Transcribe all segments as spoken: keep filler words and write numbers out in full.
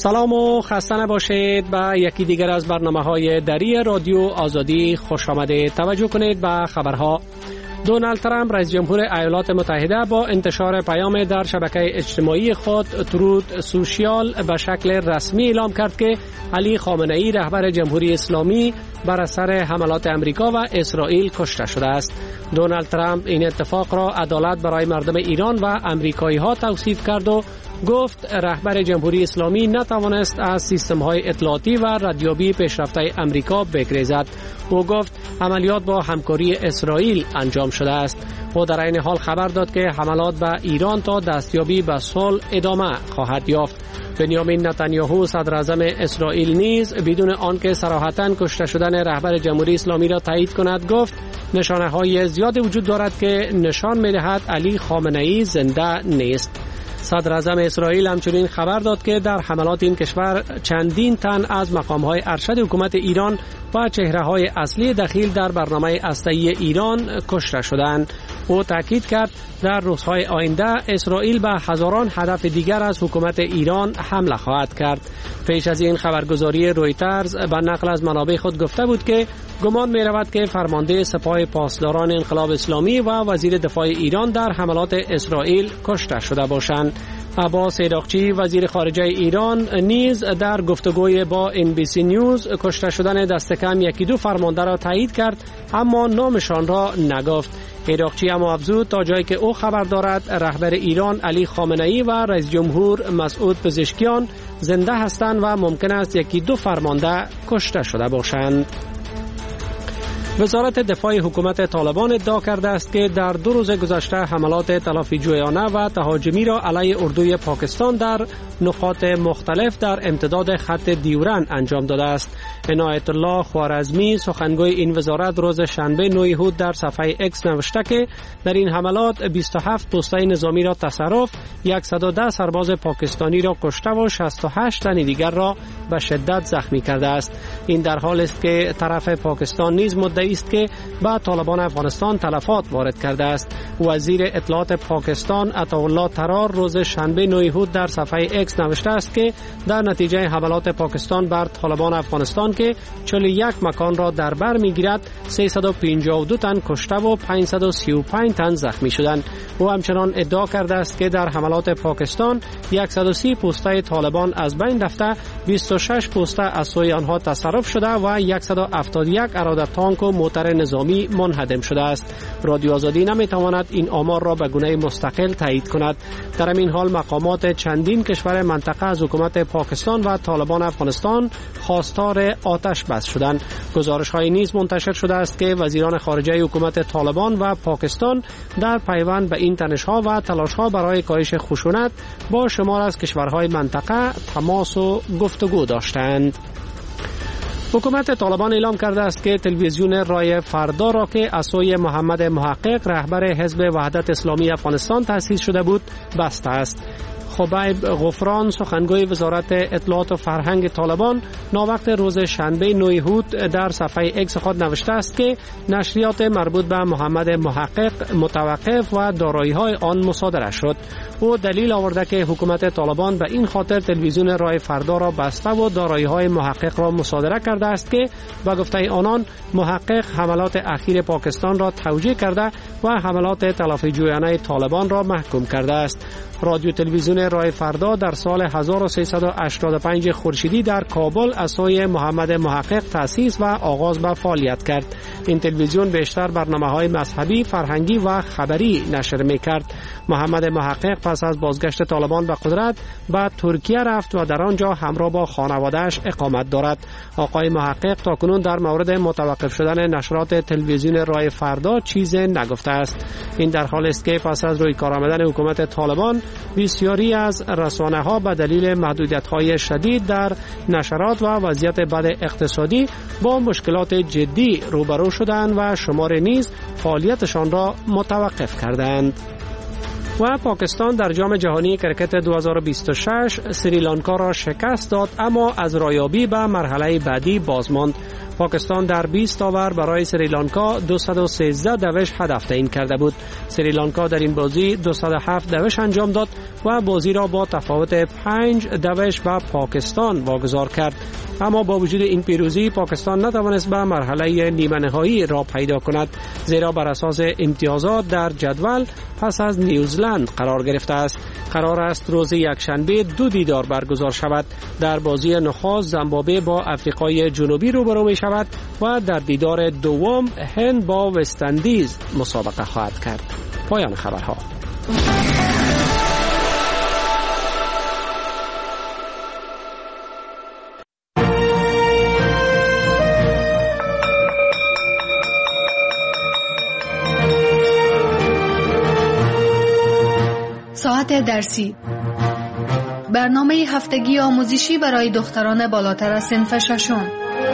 سلام و خسته نباشید. به یکی دیگر از برنامه‌های دری رادیو آزادی خوش آمدید. توجه کنید به خبرها. دونالد ترامپ رئیس جمهور ایالات متحده با انتشار پیام در شبکه اجتماعی خود ترود سوشیال به شکل رسمی اعلام کرد که علی خامنه ای رهبر جمهوری اسلامی بر اثر حملات امریکا و اسرائیل کشته شده است. دونالد ترامپ این اتفاق را عدالت برای مردم ایران و امریکایی ها توصیف کرد و گفت رهبر جمهوری اسلامی نتوانست از سیستم های اطلاعاتی و ردیابی پیشرفته امریکا بگریزد. او گفت عملیات با همکاری اسرائیل انجام شده است. او در این حال خبر داد که حملات به ایران تا دستیابی به صلح ادامه خواهد یافت. بنیامین نتانیاهو صدر اعظم اسرائیل نیز بدون آنکه صراحتاً کشته شدن رهبر جمهوری اسلامی را تایید کند گفت نشانه های زیادی وجود دارد که نشان می‌دهد علی خامنه ای زنده نیست. صدر اعظم اسرائیل همچنین خبر داد که در حملات این کشور چندین تن از مقام‌های ارشد حکومت ایران و چهره‌های اصلی دخیل در برنامه هسته‌ای ایران کشته شدند. او تاکید کرد در روزهای آینده اسرائیل به هزاران هدف دیگر از حکومت ایران حمله خواهد کرد. پیش از این خبرگزاری رویترز به نقل از منابع خود گفته بود که گمان می رود که فرمانده سپاه پاسداران انقلاب اسلامی و وزیر دفاع ایران در حملات اسرائیل کشته شده باشند. عباس عراقچی وزیر خارجه ایران نیز در گفتگوی با ان بی سی نیوز کشته شدن دست کم یکی دو فرمانده را تایید کرد اما نامشان را نگفت. عراقچی اما افزود تا جایی که او خبر دارد رهبر ایران علی خامنه ای و رئیس جمهور مسعود پزشکیان زنده هستند و ممکن است یکی دو فرمانده کشته شده باشند. وزارت دفاع حکومت طالبان ادعا کرده است که در دو روز گذشته حملات تلافی جویانه و تهاجمی را علیه اردوی پاکستان در نقاط مختلف در امتداد خط دیورن انجام داده است. عنایت الله خوارزمی سخنگوی این وزارت روز شنبه نه یهود در صفحه اکس نوشته که در این حملات بیست و هفت پوسته نظامی را تصرف، صد و ده سرباز پاکستانی را کشته و شصت و هشت تن دیگر را به شدت زخمی کرده است. این در حالی است که طرف پاکستان نیز مدعی است که به طالبان افغانستان تلفات وارد کرده است. وزیر اطلاعات پاکستان عطاالله طرار روز شنبه نه یهود در صفحه اکس نوشته است که در نتیجه حملات پاکستان بر طالبان افغانستان که چهل و یک مکان را در بر میگیرد سیصد و پنجاه و دو تن کشته و پانصد و سی و پنج تن زخمی شدند. او همچنان ادعا کرده است که در حملات پاکستان صد و سی پوسته طالبان از بین رفته، بیست و شش پوسته از سوی آنها تصرف شده و صد و هفتاد و یک اراده تانک و موتر نظامی منهدم شده است. رادیو آزادی نمیتواند این آمار را به گونه مستقل تایید کند. در این حال مقامات چندین کشور منطقه از حکومت پاکستان و طالبان افغانستان خواستار آتش بس شدند. گزارش‌های نیز منتشر شده است که وزیران خارجه حکومت طالبان و پاکستان در پیوند به این تنش‌ها و تلاش‌ها برای کاهش خشونت با شمار از کشورهای منطقه تماس و گفتگو داشتند. حکومت طالبان اعلام کرده است که تلویزیون رای فردا را که از سوی محمد محقق رهبر حزب وحدت اسلامی افغانستان تأسیس شده بود بسته است. خبیب غفران سخنگوی وزارت اطلاعات و فرهنگ طالبان ناوقت روز شنبه نه یهود در صفحه اکس خود نوشته است که نشریات مربوط به محمد محقق متوقف و دارایی‌های آن مصادره شد. او دلیل آورده که حکومت طالبان به این خاطر تلویزیون رای فردا را بسته و دارایی‌های محقق را مصادره کرده است که با گفته آنان محقق حملات اخیر پاکستان را توجیه کرده و حملات تلافی جویانه طالبان را محکوم کرده است. رادیو تلویزیون رای فردا در سال هزار و سیصد و هشتاد و پنج خورشیدی در کابل از سوی محمد محقق تأسیس و آغاز به فعالیت کرد. این تلویزیون بیشتر برنامه‌های مذهبی، فرهنگی و خبری نشر می‌کرد. محمد محقق پس از بازگشت طالبان به قدرت به ترکیه رفت و در آنجا همراه با خانواده‌اش اقامت دارد. آقای محقق تاکنون در مورد متوقف شدن نشرات تلویزیون رای فردا چیزی نگفته است. این در حالی است که پس از روی کار آمدن حکومت طالبان بسیاری از رسانه‌ها به دلیل محدودیت‌های شدید در نشرات و وضعیت بد اقتصادی با مشکلات جدی روبرو شدند و شمار نیز فعالیتشان را متوقف کردند. و پاکستان در جام جهانی کرکت دو هزار و بیست و شش سریلانکا را شکست داد اما از رایابی به مرحله بعدی باز ماند. پاکستان در بیست اوور برای سریلانکا دویست و سیزده دوش هدف تعیین کرده بود. سریلانکا در این بازی دویست و هفت دوش انجام داد و بازی را با تفاوت پنج دوش به پاکستان واگذار کرد. اما با وجود این پیروزی پاکستان نتوانست به مرحله نیمه نهایی را پیدا کند، زیرا بر اساس امتیازات در جدول پس از نیوزلند قرار گرفته است. قرار است روز یکشنبه دو دیدار برگزار شود. در بازی نخست زیمبابوه با افریقای جنوبی روبرو می شود و در دیدار دوم هند با وست اندیز مسابقه خواهد کرد. پایان خبرها. ساعت درسی، برنامه هفتگی آموزشی برای دختران بالاتر از صنف ششم.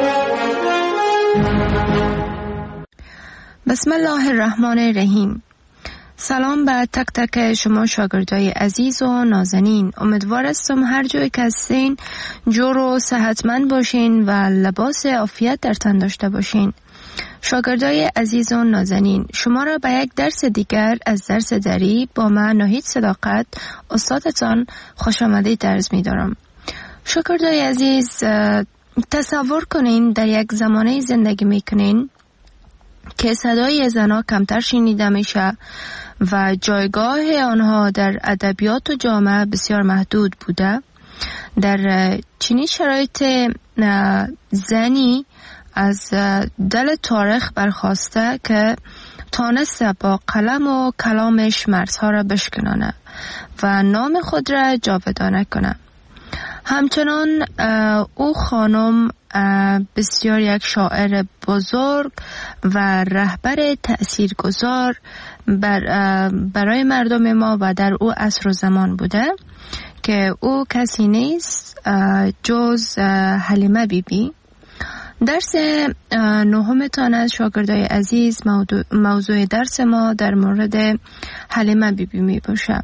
بسم الله الرحمن الرحیم. سلام به تک تک شما شاگردای عزیز و نازنین. امیدوار هستم هر جای که هستین جور و صحتمند باشین و لباس عافیت در تن داشته باشین. شاگردای عزیز و نازنین، شما را به یک درس دیگر از درس دری با من ناهید صداقت استادتان خوش آمدید عرض می دارم. شاگردای عزیز، تصور کنین در یک زمانه زندگی می کنین که صدای زنها کمتر شنیده میشه و جایگاه آنها در ادبیات و جامعه بسیار محدود بوده. در چنین شرایط زنی از دل تاریخ برخواسته که تانسته با قلم و کلامش مرزها را بشکنانه و نام خود را جاودانه کنه. همچنان او خانم بسیار یک شاعر بزرگ و رهبر تأثیرگذار بر برای مردم ما و در او عصر و زمان بوده که او کسی نیست جز حلیمه بی بی. درس نهمتان از شاگردای عزیز، موضوع, موضوع درس ما در مورد حلیمه بی بی می باشه.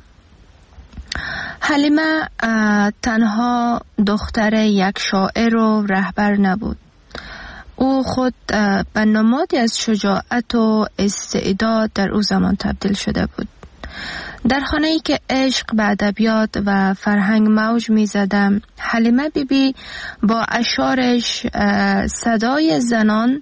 حلیمه تنها دختر یک شاعر و رهبر نبود. او خود به نمادی از شجاعت و استعداد در او زمان تبدیل شده بود. در خانه‌ای که عشق به ادبیات و فرهنگ موج می‌زد، حلیمه بی بی با اشعارش صدای زنان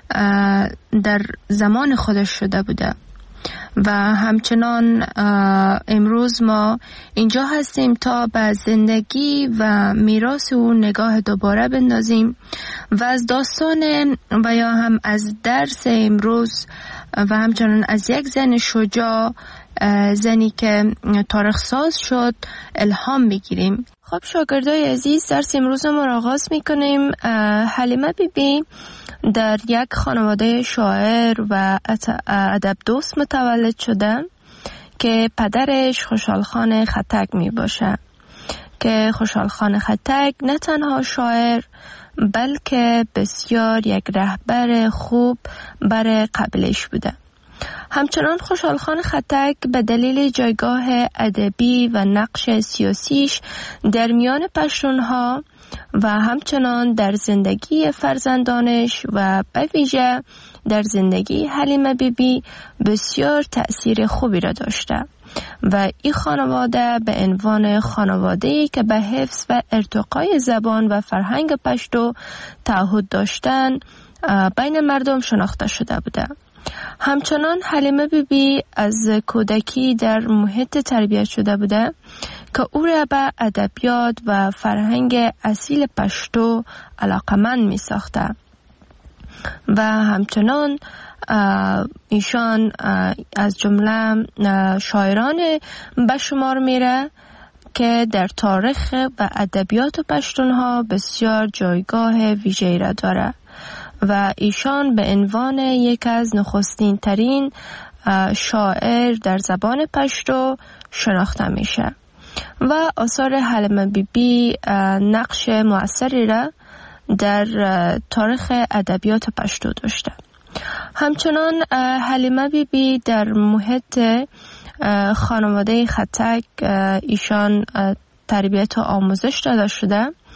در زمان خودش شده بوده و همچنان امروز ما اینجا هستیم تا به زندگی و میراث او نگاه دوباره بندازیم و از داستان و یا هم از درس امروز و همچنان از یک زن شجاع، زنی که تاریخ ساز شد، الهام بگیریم. خب شاگردای عزیز، درس امروز ما را آغاز میکنیم. حلیمه بی بی در یک خانواده شاعر و ادب دوست متولد شده که پدرش خوشحال خان خطک می باشه که خوشحال خان خطک نه تنها شاعر بلکه بسیار یک رهبر خوب برای قبیله‌اش بوده. همچنان خوشحال خان خطک به دلیل جایگاه ادبی و نقش سیاسیش در میان پشتونها و همچنان در زندگی فرزندانش و به ویژه در زندگی حلیمه بی بی بسیار تأثیر خوبی را داشته و این خانواده به عنوان خانواده‌ای که به حفظ و ارتقای زبان و فرهنگ پشتو تعهد داشتن بین مردم شناخته شده بوده. همچنان حلیمه بی بی از کودکی در محیط تربیت شده بوده که او را به ادبیات و فرهنگ اصیل پشتو علاقمند می ساخته و همچنان ایشان از جمله شاعران به شمار میره که در تاریخ و ادبیات پشتونها بسیار جایگاه ویژه‌ای را داره و ایشان به عنوان یک از نخستین ترین شاعر در زبان پشتو شناخته میشه و آثار حلیمه بی بی نقش مؤثری را در تاریخ ادبیات پشتو داشته. همچنان حلیمه بی بی در محیط خانواده خطک ایشان تربیت و آموزش داده شده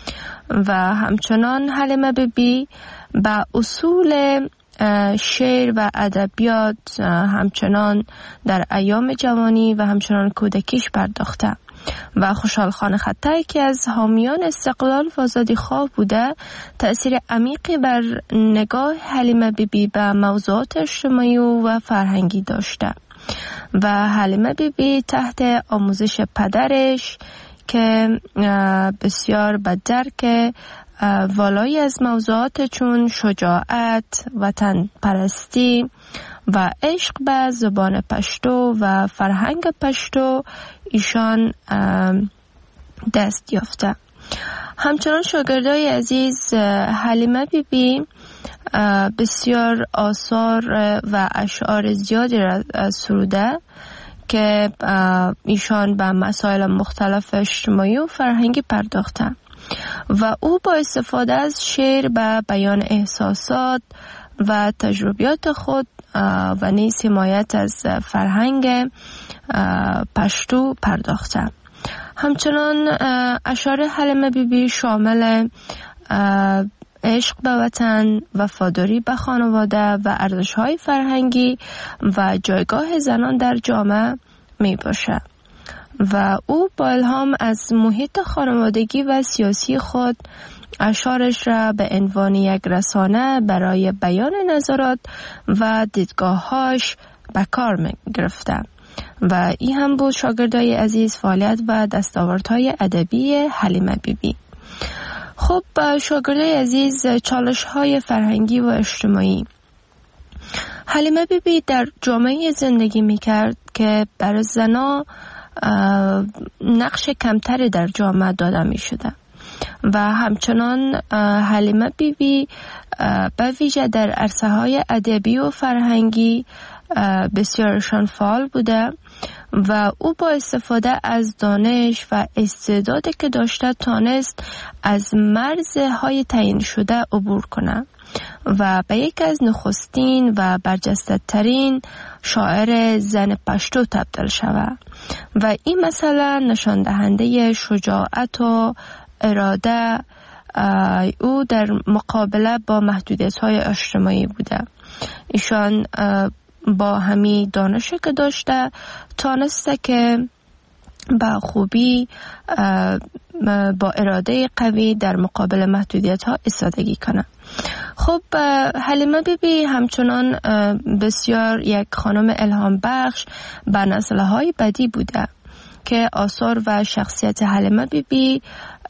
و همچنان حلیمه بیبی به اصول شعر و ادبیات همچنان در ایام جوانی و همچنان کودکیش پرداخته و خوشحال خان خطایی که از حامیان استقلال و آزادی خواه بوده تأثیر عمیقی بر نگاه حلیمه بیبی به موضوعات اجتماعی و فرهنگی داشته و حلیمه بیبی تحت آموزش پدرش که بسیار به درک والایی از موضوعات چون شجاعت، وطن پرستی و عشق به زبان پشتو و فرهنگ پشتو ایشان دست یافته. همچنان شاگردای عزیز حلیمه بیبی بسیار آثار و اشعار زیادی را سروده که ایشان به مسائل مختلف اجتماعی و فرهنگی پرداخته و او با استفاده از شعر به بیان احساسات و تجربیات خود و نیز حمایت از فرهنگ پشتو پرداخته. همچنان اشعار حلیمه بیبی شامل عشق به وطن، وفاداری به خانواده و ارزش‌های فرهنگی و جایگاه زنان در جامعه می باشه و او با الهام از محیط خانوادگی و سیاسی خود اشعارش را به عنوان یک رسانه برای بیان نظرات و دیدگاه‌هاش به کار می گرفته و این هم بود شاگردای عزیز فعالیت و دستاوردهای ادبی حلیمه بیبی. خب شاگردای عزیز چالش‌های فرهنگی و اجتماعی، حلیمه بیبی در جامعه زندگی می‌کرد که برای زنان نقش کمتری در جامعه داده می‌شده و همچنان حلیمه بیبی به ویژه در عرصه‌های ادبی و فرهنگی بسیارشان فعال بوده و او با استفاده از دانش و استعدادی که داشته تانست از مرزهای تعیین شده عبور کنه و به یک از نخستین و برجسته ترین شاعر زن پشتو تبدیل شود و این مثلا نشان دهنده شجاعت و اراده او در مقابله با محدودیت‌های اجتماعی بوده. ایشان با همین دانشی که داشته تانسته که با خوبی با اراده قوی در مقابل محدودیت ها ایستادگی کنه. خب حلیمه بیبی همچنان بسیار یک خانم الهام بخش به نسل های بعدی بوده که آثار و شخصیت حلیمه بیبی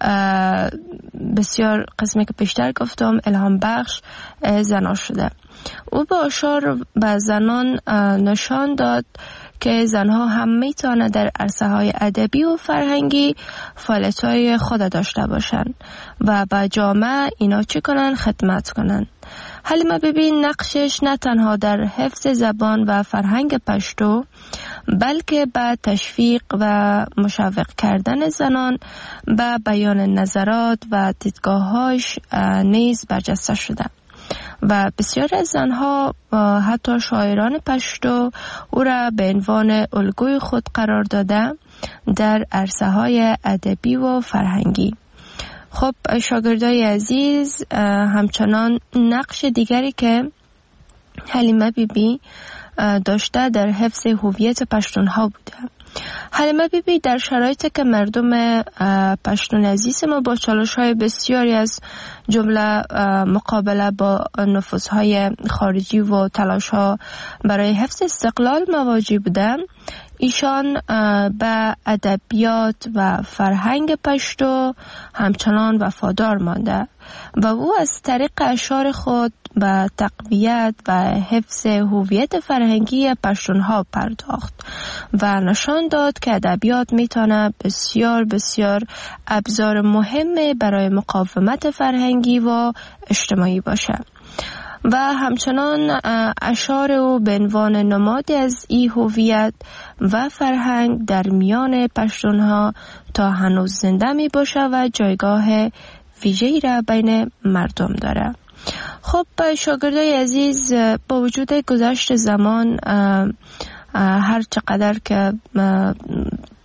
بسیار قسمی که پیشتر گفتم الهام بخش زنان شده. او با اشعار به زنان نشان داد که زنها هم میتونه در عرصه های ادبی و فرهنگی فعالیت های خود داشته باشند و به جامعه اینا چی کنن؟ خدمت کنن. حلیمه بیبی نقشش نه تنها در حفظ زبان و فرهنگ پشتو بلکه به تشویق و مشوق کردن زنان به بیان نظرات و دیدگاه‌هاش نیز برجسته شده و بسیار از زنها حتی شاعران پشتو او را به عنوان الگوی خود قرار داده در عرصه های ادبی و فرهنگی. خب شاگردای عزیز همچنان نقش دیگری که حلیمه بیبی داشته در حفظ هویت پشتونها بوده. حلیمه بیبی در شرایطی که مردم پشتون عزیز ما با چالش‌های بسیاری از جمله مقابله با نفوذهای خارجی و تلاش‌ها برای حفظ استقلال مواجه بودند، ایشان به ادبیات و فرهنگ پشتو همچنان وفادار مانده و او از طریق اشعار خود به تقویت و حفظ هویت فرهنگی پشتونها پرداخت و نشان داد که ادبیات میتونه بسیار بسیار ابزار مهم برای مقاومت فرهنگی و اجتماعی باشه و همچنان اشعار او به عنوان نمادی از این هویت و فرهنگ در میان پشتونها تا هنوز زنده می باشه و جایگاه ویژه‌ای را بین مردم داره. خب شاگردای عزیز، با وجود گذشت زمان هر چقدر که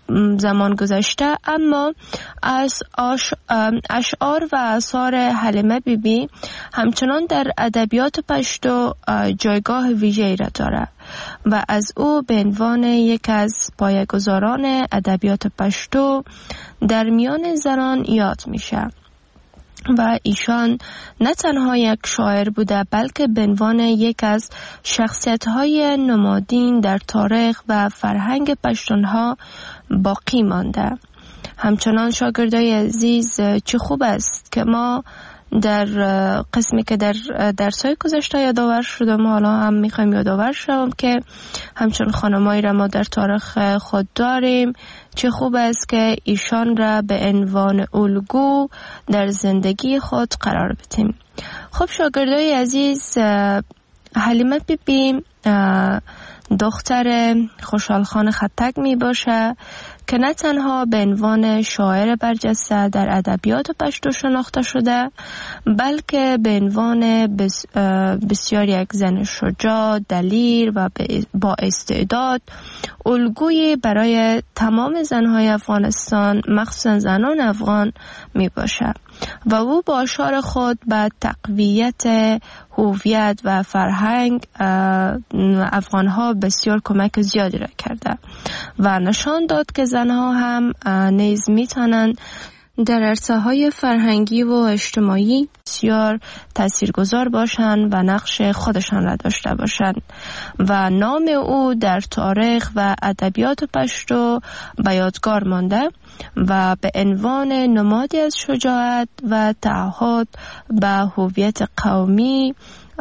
زمان گذشته، اما از اشعار و آثار حلیمه بی بی همچنان در ادبیات پشتو جایگاه ویژه‌ای را دارد و از او به عنوان یک از پایه‌گذاران ادبیات پشتو در میان زنان یاد میشه. و ایشان نه تنها یک شاعر بوده بلکه به عنوان یک از شخصیت‌های نمادین در تاریخ و فرهنگ پشتونها باقی مانده. همچنان شاگردای عزیز، چه خوب است که ما در قسمی که در درس‌های گذشته یادآور شدم، حالا هم میخوایم یادآور شوم که همچون خانمایی را ما در تاریخ خود داریم. چه خوب است که ایشان را به عنوان الگو در زندگی خود قرار بدیم. خب شاگردای عزیز، حلیمه بی بی دختر خوشحال خان خطک می باشه که نه تنها به عنوان شاعر برجسته در ادبیات پشتو شناخته شده، بلکه به عنوان بس بسیار یک زن شجاع، دلیر و با استعداد، الگویی برای تمام زنهای افغانستان، مخصوصا زنان افغان می باشه و او با اشعار خود به تقویت هویت و فرهنگ افغانها بسیار کمک زیادی را کرده و نشان داد که زنها هم نیز میتونند در عرصه‌های فرهنگی و اجتماعی بسیار تاثیرگذار باشند و نقش خودشان را داشته باشند و نام او در تاریخ و ادبیات پشتو به یادگار مانده و به عنوان نمادی از شجاعت و تعهد به هویت قومی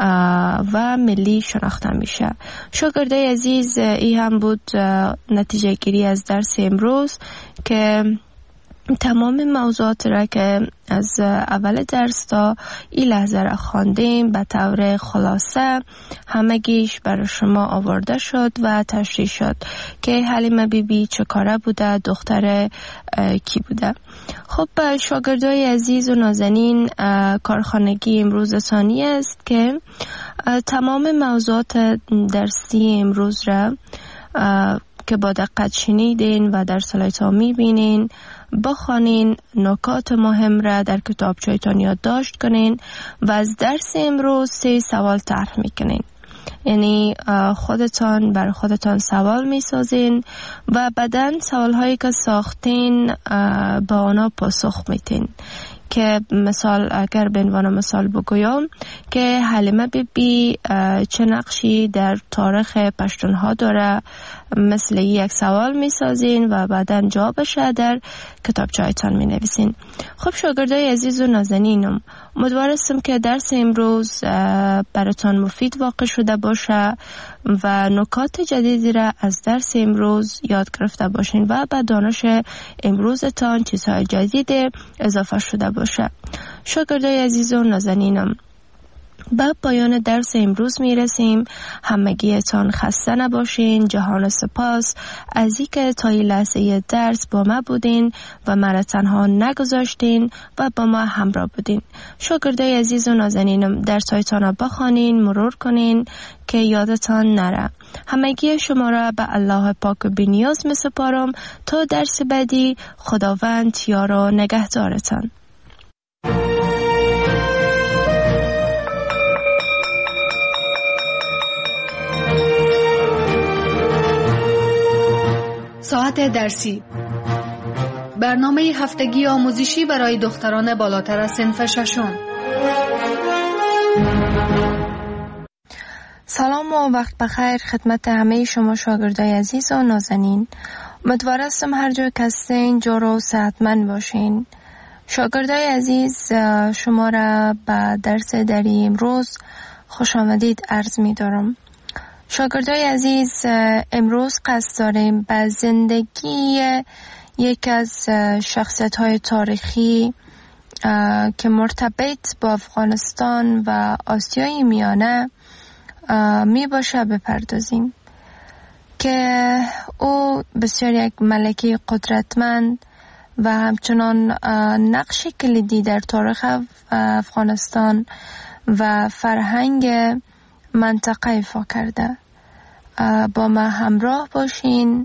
و ملی شناخته میشه. شاگردای عزیز، این هم بود نتیجه گیری از درس امروز که تمام موضوعات را که از اول درس تا این لحظه را خواندیم به طور خلاصه همگیش برای شما آورده شد و تشریح شد که حلیمه بی بی چه کاره بوده، دختر کی بوده. خب شاگردای عزیز و نازنین، کارخانگی امروز ثانی است که تمام موضوعات درسی امروز را که با دقت شنیدین و در سلایت‌ها می‌بینین بخوانین، نکات مهم را در کتابچه‌تان یادداشت کنین و از درس امروز سه سوال طرح می‌کنین. یعنی خودتان بر خودتان سوال می‌سازین و بعداً سوال‌هایی که ساختین با آنها پاسخ میدین. که مثال اگر به عنوان مثال بگویم که حلیمه بی بی چه نقشی در تاریخ پشتونها داره، مثل یک سوال می سازین و بعدا جوابش در کتابچه‌تان می نویسین. خب شاگردای عزیز و نازنینم، امیدوارم که درس امروز براتان مفید واقع شده باشه و نکات جدیدی را از درس امروز یاد گرفته باشین و به دانش امروزتان چیزهای جدید اضافه شده باشه. شاگردای عزیز و نازنینم، به پایان درس امروز می رسیم. همگیتان خسته نباشین. جهان سپاس از اینکه تا این لحظه درس با ما بودین و مرا تنها نگذاشتین و با ما همراه بودین. شاگردای عزیز و نازنینم، درسایتان را بخوانین، مرور کنین که یادتان نره. همگی شما را به الله پاک و بی‌نیاز می سپارم تا درس بعدی. خداوند یار و نگهدارتان. ساعت درسی، برنامه هفتگی آموزشی برای دختران بالاتر از صنف ششم. سلام و وقت بخیر خدمت همه شما شاگردای عزیز و نازنین. امیدوارم هر جا که هستین جور و صحتمند باشین. شاگردای عزیز، شما را به درس دری امروز خوش آمدید عرض می دارم. شاگردای عزیز، امروز قصد داریم به زندگی یک از شخصیت‌های تاریخی که مرتبط با افغانستان و آسیای میانه می باشه بپردازیم که او بسیار یک ملکه قدرتمند و همچنان نقش کلیدی در تاریخ افغانستان و فرهنگ منطقه ایفا کرده. با ما همراه باشین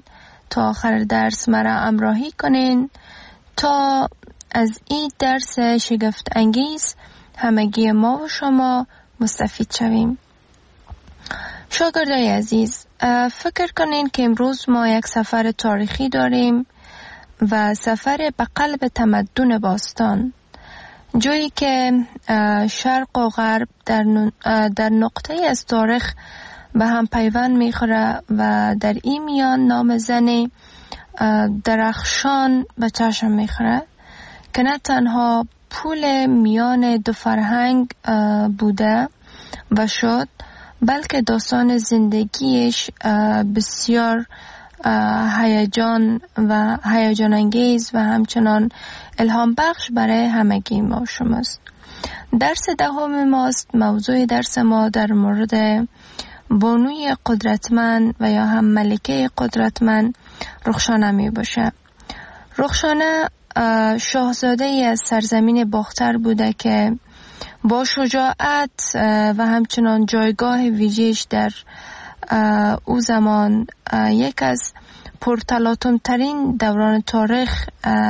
تا آخر درس مرا همراهی کنین تا از این درس شگفت انگیز همگی ما و شما مستفید شویم. شاگردای عزیز، فکر کنین که امروز ما یک سفر تاریخی داریم و سفر به قلب تمدن باستان، جایی که شرق و غرب در در نقطه از تاریخ به هم پیوند میخوره و در این میان نام زن درخشان به چشم میخوره که نه تنها پول میان دو فرهنگ بوده و شد، بلکه داستان زندگیش بسیار هیجان و هیجان انگیز و همچنان الهام بخش برای همگی ما شماست. درس دهم ماست. موضوع درس ما در مورد بانوی قدرتمند و یا هم ملکه قدرتمند رخشانه می باشه. رخشانه شاهزاده ای از سرزمین باختر بوده که با شجاعت و همچنان جایگاه ویژه‌اش در او زمان یک از پرتلاطم ترین دوران تاریخ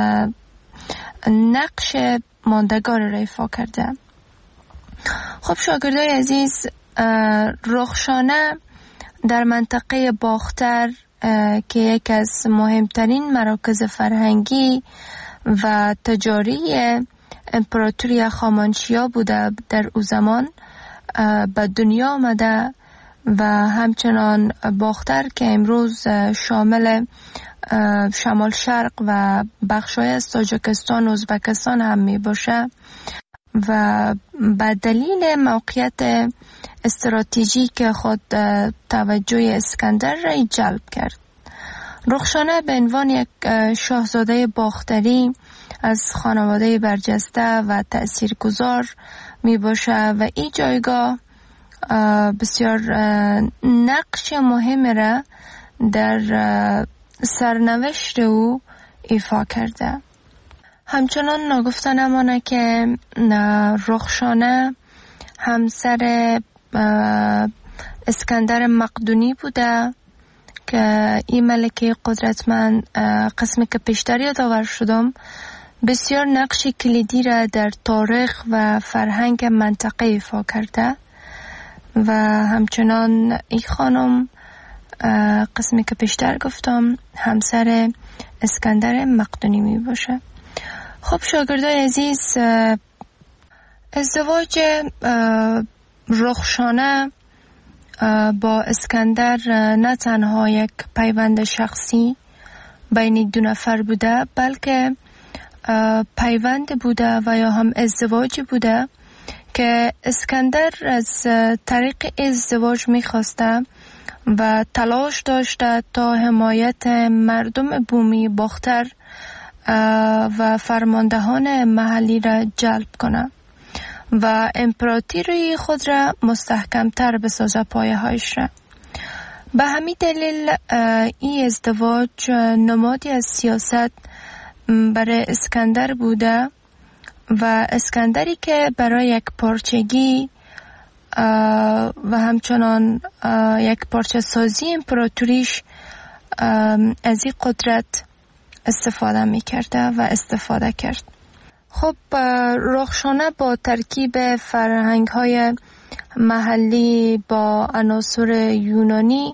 نقش ماندگار را ایفا کرده. خب شاگردای عزیز، رخشانه در منطقه باختر که یک از مهمترین مراکز فرهنگی و تجاری امپراتوری هخامنشیا بوده در او زمان به دنیا آمده و همچنان باختر که امروز شامل شمال شرق و بخشای از تاجیکستان و ازبکستان هم می باشه و به دلیل موقعیت استراتژیک خود توجه اسکندر را جلب کرد. رخشانه به عنوان یک شاهزاده باختری از خانواده برجسته و تأثیرگذار می باشه و این جایگاه بسیار نقش مهم را در سرنوشت او ایفا کرده. همچنان نگفته نمانه که رخشانه همسر اسکندر مقدونی بوده که این ملکه قدرتمند، قسمی که پیشتر یادآور شدم، بسیار نقش کلیدی را در تاریخ و فرهنگ منطقه ایفا کرده و همچنان این خانم قسمی که پیشتر گفتم همسر اسکندر مقدونی می باشه. خب شاگردای عزیز، ازدواج رخشانه با اسکندر نه تنها یک پیوند شخصی بین دو نفر بوده، بلکه پیوند بوده و یا هم ازدواج بوده که اسکندر از طریق ازدواج میخواسته و تلاش داشته تا حمایت مردم بومی باختر و فرماندهان محلی را جلب کنه و امپراتوری خود را مستحکمتر بسازه، پایه هایش را. به همین دلیل این ازدواج نمادی از سیاست برای اسکندر بوده و اسکندری که برای یک پارچگی و همچنان یک پارچه سازی امپراتوریش از این قدرت استفاده می کرده و استفاده کرد. خب رخشانه با ترکیب فرهنگ های محلی با عناصر یونانی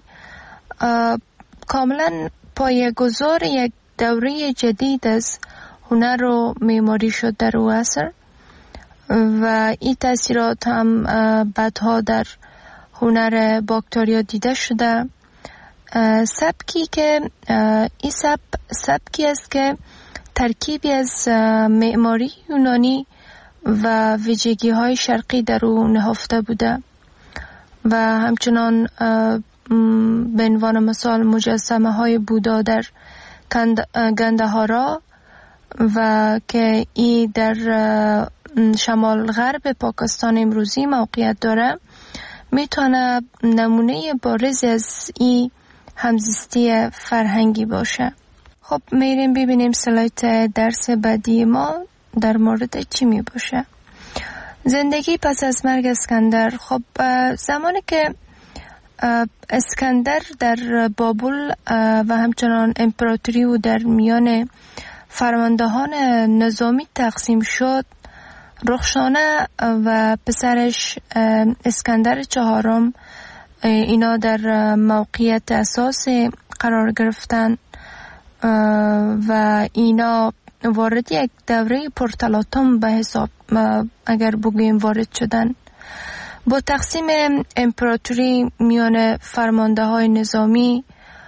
کاملا پایه‌گذار یک دوره جدید از هنر و معماری شد در او عصر و این تاثیرات هم بعدها در هنر باکتریا دیده شده. سبکی که این سب سبکی است که ترکیبی از معماری یونانی و ویژگی های شرقی در او نهفته بوده و همچنان به عنوان مثال مجسمه های بودا در گندهارا و که ای در شمال غرب پاکستان امروزی موقعیت داره میتونه نمونه بارز از این همزیستی فرهنگی باشه. خب میریم ببینیم سلایت درس بعدی ما در مورد چی می باشه. زندگی پس از مرگ اسکندر. خب زمانی که اسکندر در بابل و همچنان امپراتوری و در میان فرماندهان نظامی تقسیم شد، رخشانه و پسرش اسکندر چهارم اینا در موقعیت اساسی قرار گرفتن و اینا وارد یک دوره پرتلاطم به حساب اگر بگوییم وارد شدن. با تقسیم امپراتوری میان فرمانده های نظامی،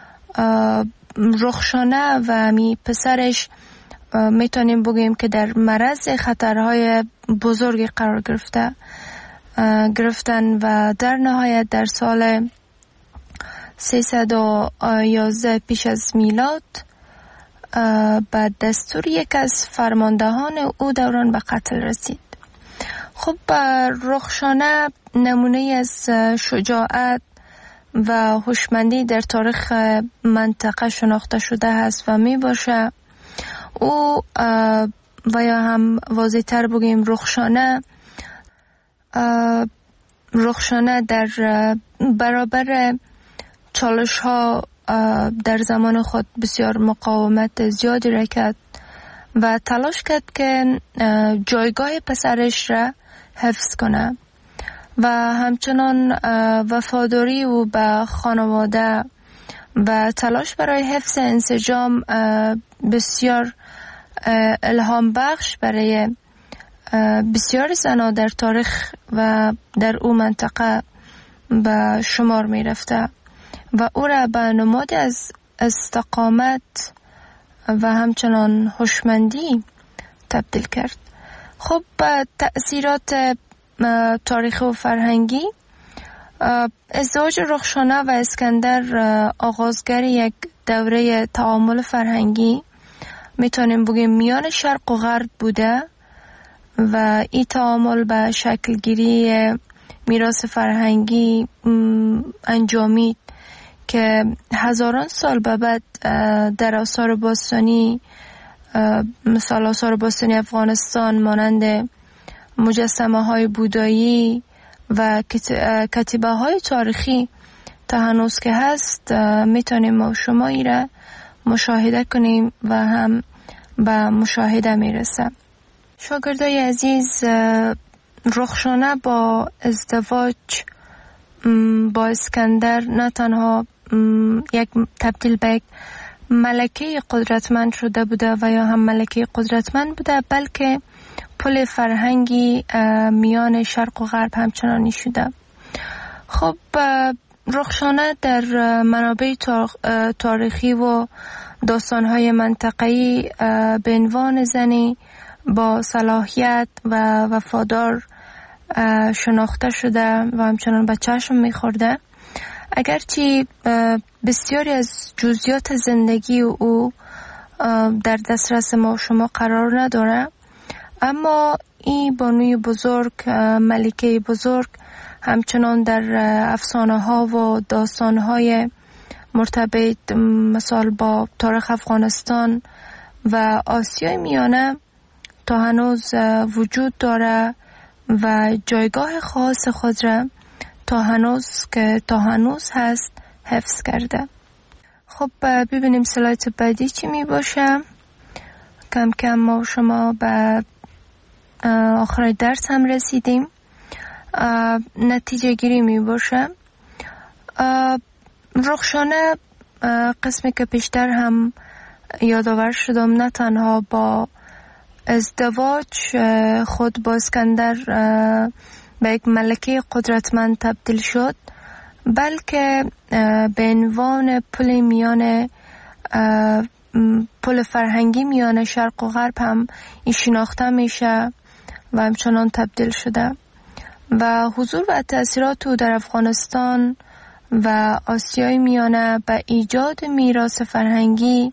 رخشانه و می پسرش میتونیم بگوییم که در معرض خطرهای بزرگی قرار گرفته گرفتن و در نهایت در سال سیصد و یازده پیش از میلاد بعد دستور یک از فرماندهان او دوران به قتل رسید. خب رخشانه نمونه از شجاعت و هوشمندی در تاریخ منطقه شناخته شده است و می باشه. او و یا هم واضح تر بگیم رخشانه رخشانه در برابر چالش ها در زمان خود بسیار مقاومت زیادی را کرد و تلاش کرد که جایگاه پسرش را حفظ کنه و همچنان وفاداری او به خانواده و تلاش برای حفظ انسجام بسیار الهام بخش برای بسیار زنان در تاریخ و در او منطقه به شمار می رفته و او را به نماد از استقامت و همچنان هوشمندی تبدیل کرد. خب تأثیرات تاریخی و فرهنگی، ازدواج رخشانه و اسکندر آغازگر یک دوره تعامل فرهنگی میتونیم بگیم میان شرق و غرب بوده و این تعامل به شکل گیری میراث فرهنگی انجامید که هزاران سال به بعد در آثار باستانی، مثال آثار باستانی افغانستان مانند مجسمه های بودایی و کتیبه های تاریخی تا هنوز که هست میتونیم ما شما ای را مشاهده کنیم و هم به مشاهده میرسه. شاگردای عزیز، رخشانه با ازدواج با اسکندر نه تنها یک تبدیل به یک ملکه قدرتمند شده بوده و یا هم ملکه قدرتمند بوده، بلکه پل فرهنگی میان شرق و غرب همچنانی شده. خب رخشانه در منابع تاریخی و داستان‌های منطقه‌ای به عنوان زنی با صلاحیت و وفادار شناخته شده و همچنان به چشم می‌خورده. اگرچه بسیاری از جزئیات زندگی او در دسترس ما شما قرار نداره، اما این بانوی بزرگ، ملکه بزرگ، همچنان در افسانه ها و داستان های مرتبط مثال با تاریخ افغانستان و آسیای میانه تا هنوز وجود داره و جایگاه خاص خود را تا هنوز که تا هنوز هست حفظ کرده. خب ببینیم سلایت بعدی چی می باشه. کم کم ما شما به آخر درس هم رسیدیم. نتیجه گیری می باشه. رخشانه قسمی که پیشتر هم یادآور شدم نه تنها با ازدواج خود با اسکندر به یک ملکه قدرتمند تبدیل شد، بلکه به عنوان پل میان پل فرهنگی میان شرق و غرب هم این شناخته میشه و همچنان تبدیل شده و حضور و تأثیرات او در افغانستان و آسیای میانه به ایجاد میراث فرهنگی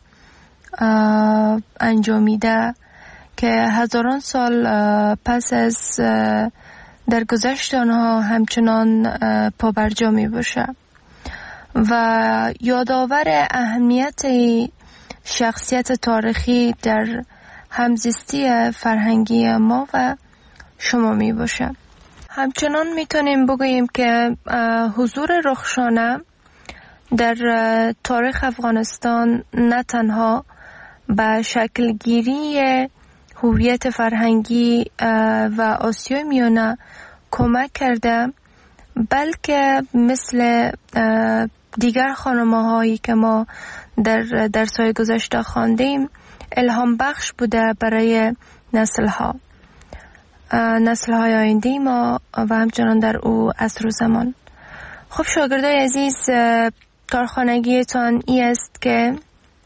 انجامیده که هزاران سال پس از در گذشت آنها همچنان پابرجا می باشه و یادآور اهمیت شخصیت تاریخی در همزیستی فرهنگی ما و شما می باشه. همچنان میتونیم بگوییم که حضور رخشانه در تاریخ افغانستان نه تنها به شکلگیری هویت فرهنگی و آسیای میانه کمک کرده، بلکه مثل دیگر خانمه هایی که ما در درس‌های گذشته خواندیم الهام بخش بوده برای نسل ها نسل های آینده ما و همچنان در او عصر و زمان. خب شاگردای عزیز، کارخانگیتان ای است که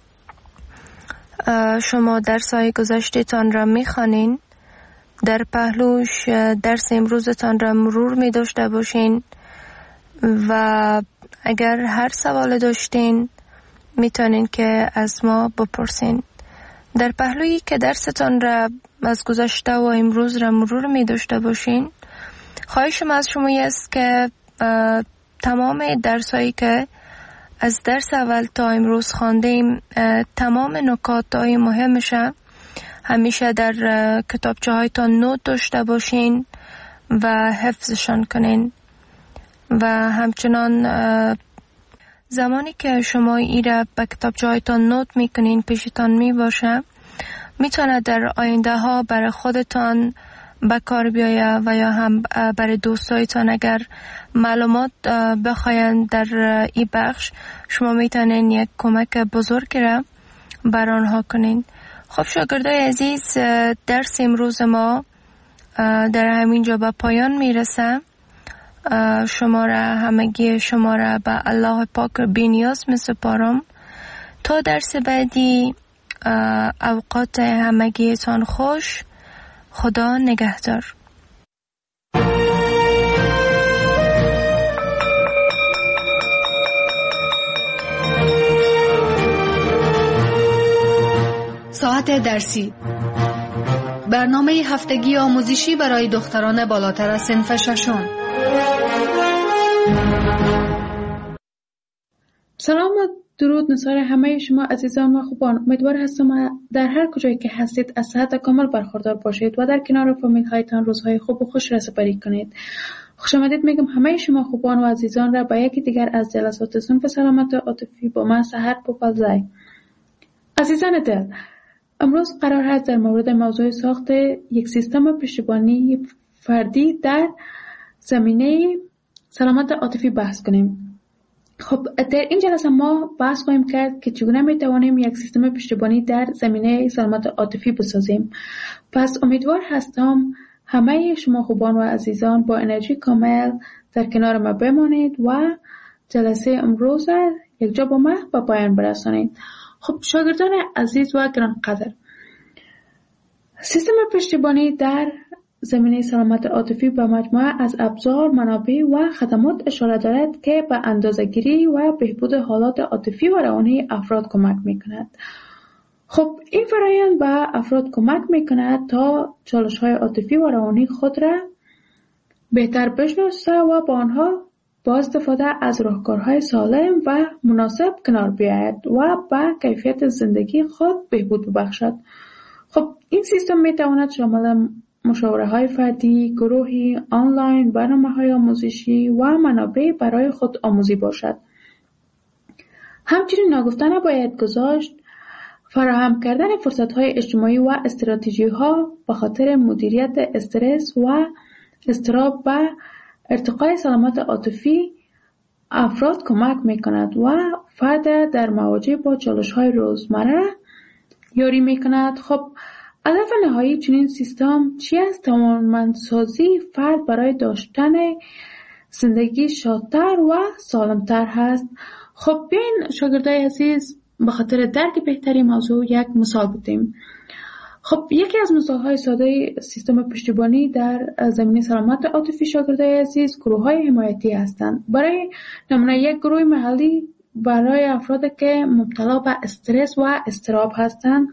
شما درس‌های گذشته‌تان را می‌خوانین، در پهلوش درس امروزتان را مرور می داشته باشین و اگر هر سوال داشتین میتونین که از ما بپرسین. در پهلویی که درستان را از گذشته و امروز را مرور می داشته باشین، خواهشم از شما است که تمام درسایی که از درس اول تا امروز خواندیم، تمام نکات های مهمش همیشه در کتابچه هایتان نوت داشته باشین و حفظشان کنین و همچنان زمانی که شما ایره به کتابچه هایتان نوت میکنین پیشتان می باشه، میتونه در آینده ها برای خودتان به کار بیایه و یا هم برای دوستایتان اگر معلومات بخواین در این بخش، شما میتونین یک کمک بزرگ را بر آنها کنین. خب شاگردای عزیز، درس امروز ما در همین جا به پایان میرسه. شما را همگی شما را به الله پاک بی نیاز میسپارم. تا درس بعدی، اوقات همگیتان خوش. خدا نگهدار. ساعت درسی، برنامه هفتگی آموزشی برای دختران بالاتر از صنف ششم. سلام و درود نثار همه شما عزیزان و خوبان. امیدوار هستم در هر کجایی که هستید از صحت کامل برخوردار باشید و در کنار فامیل هایتان روزهای خوب و خوش را سپری کنید. خوش آمدید میگم همه شما خوبان و عزیزان را به یکی دیگر از جلسات صنف سلامت عاطفی با من سحر پوپلزای. عزیزان دل، امروز قرار است در مورد موضوع ساخت یک سیستم پشتیبانی فردی در زمینه سلامت عاطفی بحث کنیم. خب در این جلسه ما بحث خواهیم کرد که چگونه می توانیم یک سیستم پشتیبانی در زمینه سلامت عاطفی بسازیم. پس امیدوار هستم همه شما خوبان و عزیزان با انرژی کامل در کنار ما بمانید و جلسه امروز یک جا با ما به پایان برسانید. خب شاگردان عزیز و گرانقدر، سیستم پشتیبانی در زمینه سلامت عاطفی به مجموعه از ابزار، منابع و خدمات اشاره دارد که به اندازه‌گیری و بهبود حالات عاطفی و روانی افراد کمک می‌کند. خب این فرآیند به افراد کمک می‌کند تا چالش‌های عاطفی و روانی خود را بهتر بشناسه و با آنها با استفاده از راهکارهای سالم و مناسب کنار بیاید و به کیفیت زندگی خود بهبود ببخشد. خب این سیستم می‌تواند شامل مشاوره‌های فردی، گروهی، آنلاین، برنامه‌های آموزشی و منابع برای خود آموزی باشد. همچنین ناگفته نباید گذاشت فراهم کردن فرصت‌های اجتماعی و استراتژی‌ها به خاطر مدیریت استرس و اضطراب و ارتقای سلامت عاطفی افراد کمک می‌کند و فرد در مواجهه با چالش‌های روزمره یاری می‌کند. خب هدف نهایی چنین سیستم چی است؟ توانمندسازی فرد برای داشتن زندگی شادتر و سالمتر هست. خب بیاین شاگردای عزیز به خاطر درک بهتری موضوع یک مثال بدیم. خب یکی از مثال‌های ساده سیستم پشتیبانی در زمینه سلامت عاطفی شاگردای عزیز گروه‌های حمایتی هستند. برای نمونه یک گروه محلی برای افرادی که مبتلا به استرس و اضطراب هستند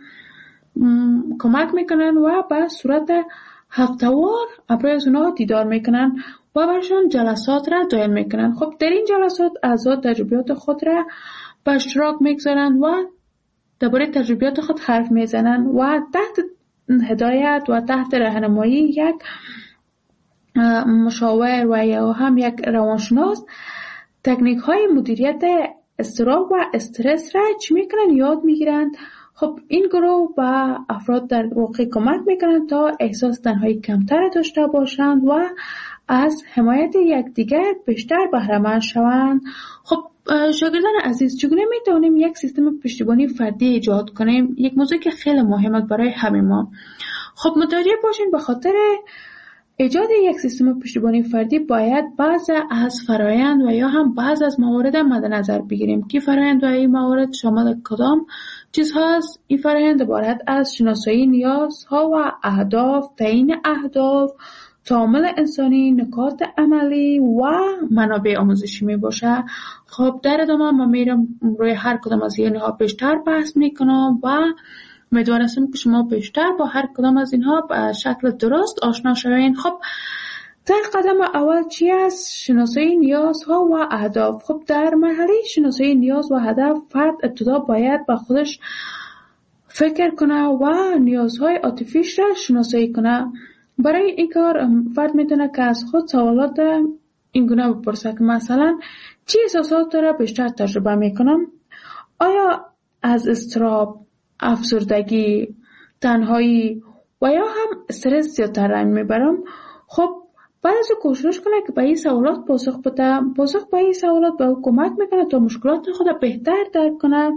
کمک میکنن و به صورت هفته‌وار برای اونها دیدار میکنن و برشان جلسات را دایر میکنن. خب در این جلسات اعضا تجربیات خود را به اشتراک میگذارن و درباره تجربیات خود حرف میزنن و تحت هدایت و تحت راهنمایی یک مشاور و یا هم یک روانشناس تکنیک های مدیریت اضطراب و استرس را چی میکنن یاد میگیرند. خب این گروه به افراد در واقع کمک میکنند تا احساس تنهایی کمتر داشته باشند و از حمایت یکدیگر بیشتر بهره مند شوند. خب شاگردان عزیز، چگونه میتونیم یک سیستم پشتیبانی فردی ایجاد کنیم؟ یک موضوع که خیلی مهمه برای همه ما. خب متوجه باشین به خاطر ایجاد یک سیستم پشتیبانی فردی باید بعض از فرایند و یا هم بعض از موارد مد نظر بگیریم که فرایند و این موارد شامل کدام چیزها است. این فرایند عبارت از شناسایی نیازها و اهداف، تعیین اهداف، تعامل انسانی، نکات عملی و منابع آموزشی می باشه. خب در ادامه من میرم روی هر کدام از اینها بیشتر بحث میکنم و امیدوارم که شما بیشتر با هر کدام از اینها به شکل درست آشنا شوین. خب در قدم اول چی است؟ شناسایی نیازها و اهداف. خب در مرحله شناسایی نیاز و هدف فرد ابتدا باید به خودش فکر کنه و نیازهای عاطفیش را شناسایی کنه. برای این کار فرد میتونه که از خود سوالات این گونه بپرسه که مثلا چی احساسات را بیشتر تجربه میکنم؟ آیا از اضطراب، افسردگی، تنهایی و یا هم استرس زیادتر رنج میبرم؟ خب بعد از کوشش کنه که به این سوالات پاسخ بده. پاسخ به این سوالات به او کمک میکنه تا مشکلات خود بهتر درک کنه.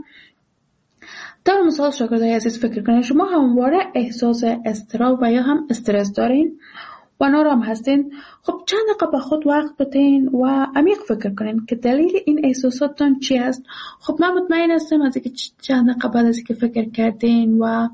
در مثال شاگردای عزیز فکر کنید شما همواره احساس اضطراب و یا هم استرس دارین و نارام هستین. خب چند دقیقه به خود وقت بتین و عمیق فکر کنین که دلیل این احساساتتون چی است. خب من مطمئن هستم از اینکه چند دقیقه بعد از اینکه فکر کردین و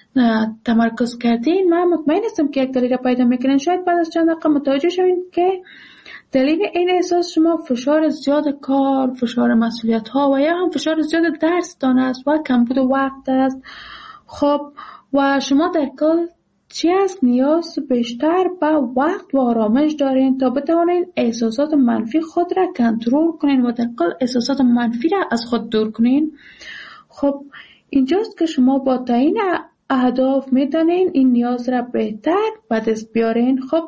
تمرکز کردین، من مطمئن هستم که یک دلیل را پیدا میکنین. شاید بعد از چند دقیقه متوجه شوین که دلیل این احساس شما فشار زیاد کار، فشار مسئولیت ها و یا هم فشار زیاد درس دان است و کمبود وقت است. خب و شما در کل چی است؟ نیاز بیشتر به وقت و آرامش دارین تا بتوانین احساسات منفی خود را کنترل کنین و در کل احساسات منفی را از خود دور کنین. خب اینجاست که شما با تعیین اهداف میتونین این نیاز را بهتر به دست بیارین. خب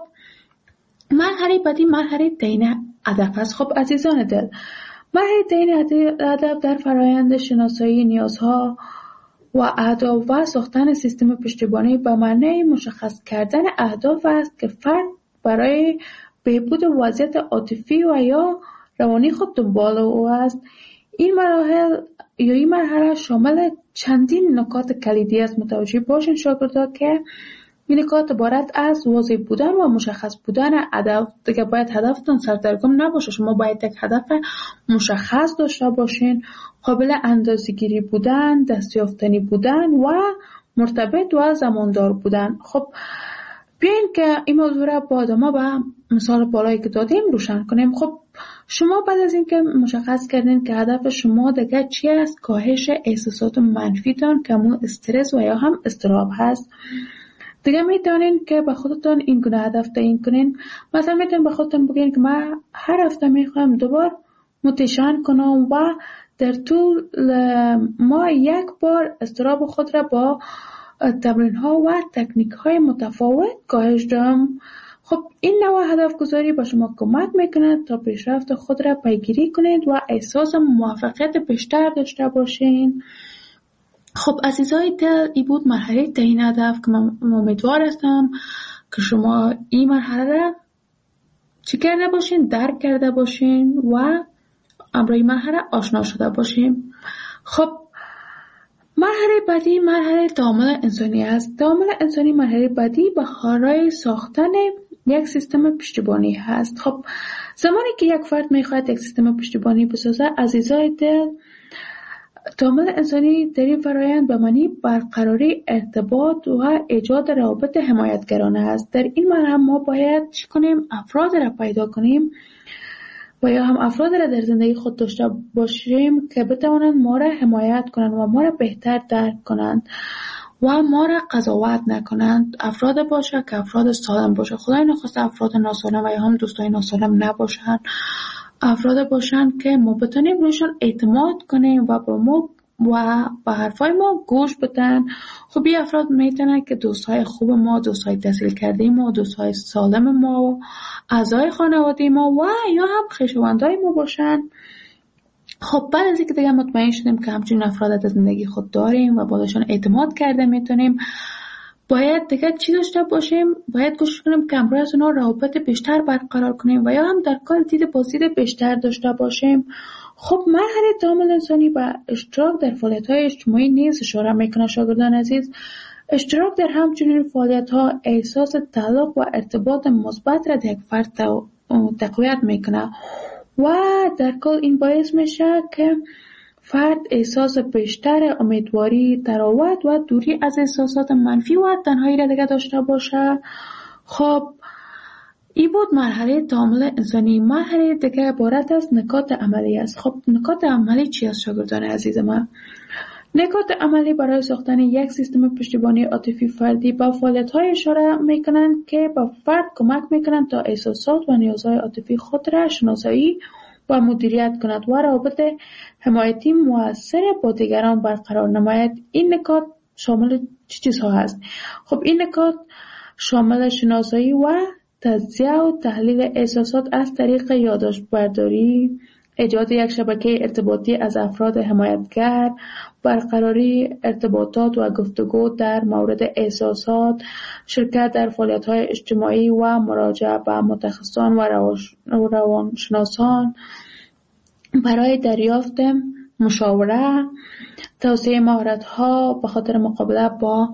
مرحله بعدی مرحله تعیین هدف است. خب عزیزان دل، مرحله تعیین هدف در فرایند شناسایی نیازها و اهداف و ساختن سیستم پشتیبانی به معنی مشخص کردن اهداف است که فرد برای بهبود وضعیت عاطفی و یا روانی خود دنبال او است. این مراحل یا این مرحله شامل چندین نکات کلیدی است. متوجه باشین شاگردان که این نکات عبارت از واضح بودن و مشخص بودن هدف. دیگه باید هدفتون سردرگم نباشه. شما باید یک هدف مشخص داشته باشین، قابل اندازه‌گیری بودن، دستیافتنی بودن و مرتبط و زماندار بودن. خب بیاین که این موضوع را با ادامه به مثال بالایی که دادیم روشن کنیم. خب شما بعد از اینکه مشخص کردین که هدف شما دیگه چی است، کاهش احساسات منفیتان که همون استرس و یا هم اضطراب هست، دیگه میتونین که به خودتون این گونه هدف تعیین کنین. مثلا میتونین به خودتون بگین که من هر هفته میخوام دوبار متشن کنم و در طول ما یک بار اضطراب خود را با تمرین ها و تکنیک های متفاوت کاهش دهم. خب این نوع هدف گذاری به شما کمک میکنه تا پیشرفت خود را پیگیری کنید و احساس موفقیت بیشتر داشته باشین. خب عزیزای دل، این بود مرحله تعیین هدف که من امیدوار هستم که شما این مرحله را چی کرده باشین، درک کرده باشین و امروی مرحله آشنا شده باشین. خب مرحله بعدی مرحله تعامل انسانی است. تعامل انسانی مرحله بعدی به کارای ساختن یک سیستم پشتیبانی هست. خب زمانی که یک فرد میخواهد یک سیستم پشتیبانی بسازه، عزیزای دل، تعامل انسانی در این فرایند به معنی برقراری ارتباط و ایجاد روابط حمایتگرانه است. در این مرحله ما باید چی کنیم؟ افراد را پیدا کنیم و یا هم افراد را در زندگی خود داشته باشیم که بتوانند ما را حمایت کنند و ما را بهتر درک کنند و ما را قضاوت نکنند. افراد باشه که افراد سالم باشه. خدای نخواسته افراد ناسالم و یا هم دوستای ناسالم نباشند. افراد باشند که ما بتونیم روشان اعتماد کنیم و با ما و به حرفای ما گوش بدن. خب این افراد میتونن که دوستای خوب ما، دوستای تحصیل کرده ما، دوستای سالم ما، اعضای خانواده ما و یا هم خویشاوندای ما باشن. خب بعد از اینکه دیگه مطمئن شدیم که همچین افراد در زندگی خود داریم و باشون اعتماد کرده میتونیم، باید دیگه چی داشته باشیم؟ باید کوشش کنیم که همراه از اونا روابط بیشتر برقرار کنیم و یا هم در کار دید بازدید بیشتر داشته باشیم. خب مرحله تعامل انسانی و اشتراک در فعالیت‌های اجتماعی نیز اشاره میکنه شاگردان عزیز. اشتراک در همچنین فعالیت‌ها احساس تعلق و ارتباط مثبت را در یک فرد تقویت میکنه و در کل این باعث میشه که فرد احساس بیشتر امیدواری، تراوت و دوری از احساسات منفی و تنهایی را دیگه داشته باشه. خب این بود مرحله تعامل انسانی. مرحله دیگه عبارت از نکات عملی است. خب نکات عملی چی است شاگردان عزیز من؟ نکات عملی برای ساختن یک سیستم پشتیبانی عاطفی فردی با فعالیت‌های اشاره میکنند که با فرد کمک میکنند تا احساسات و نیازهای عاطفی خود را شناسایی و مدیریت کند و روابط حمایتی مؤثر با دیگران برقرار نماید. این نکات شامل چه چیزها هست؟ خب این نکات شامل شناسایی و تجزیه و تحلیل احساسات از طریق یادداشت برداری، ایجاد یک شبکه ارتباطی از افراد حمایتگر، برقراری ارتباطات و گفتگو در مورد احساسات، شرکت در فعالیت‌های اجتماعی و مراجعه به متخصصان و روانشناسان برای دریافت مشاوره، توسعه مهارت‌ها به خاطر مقابله با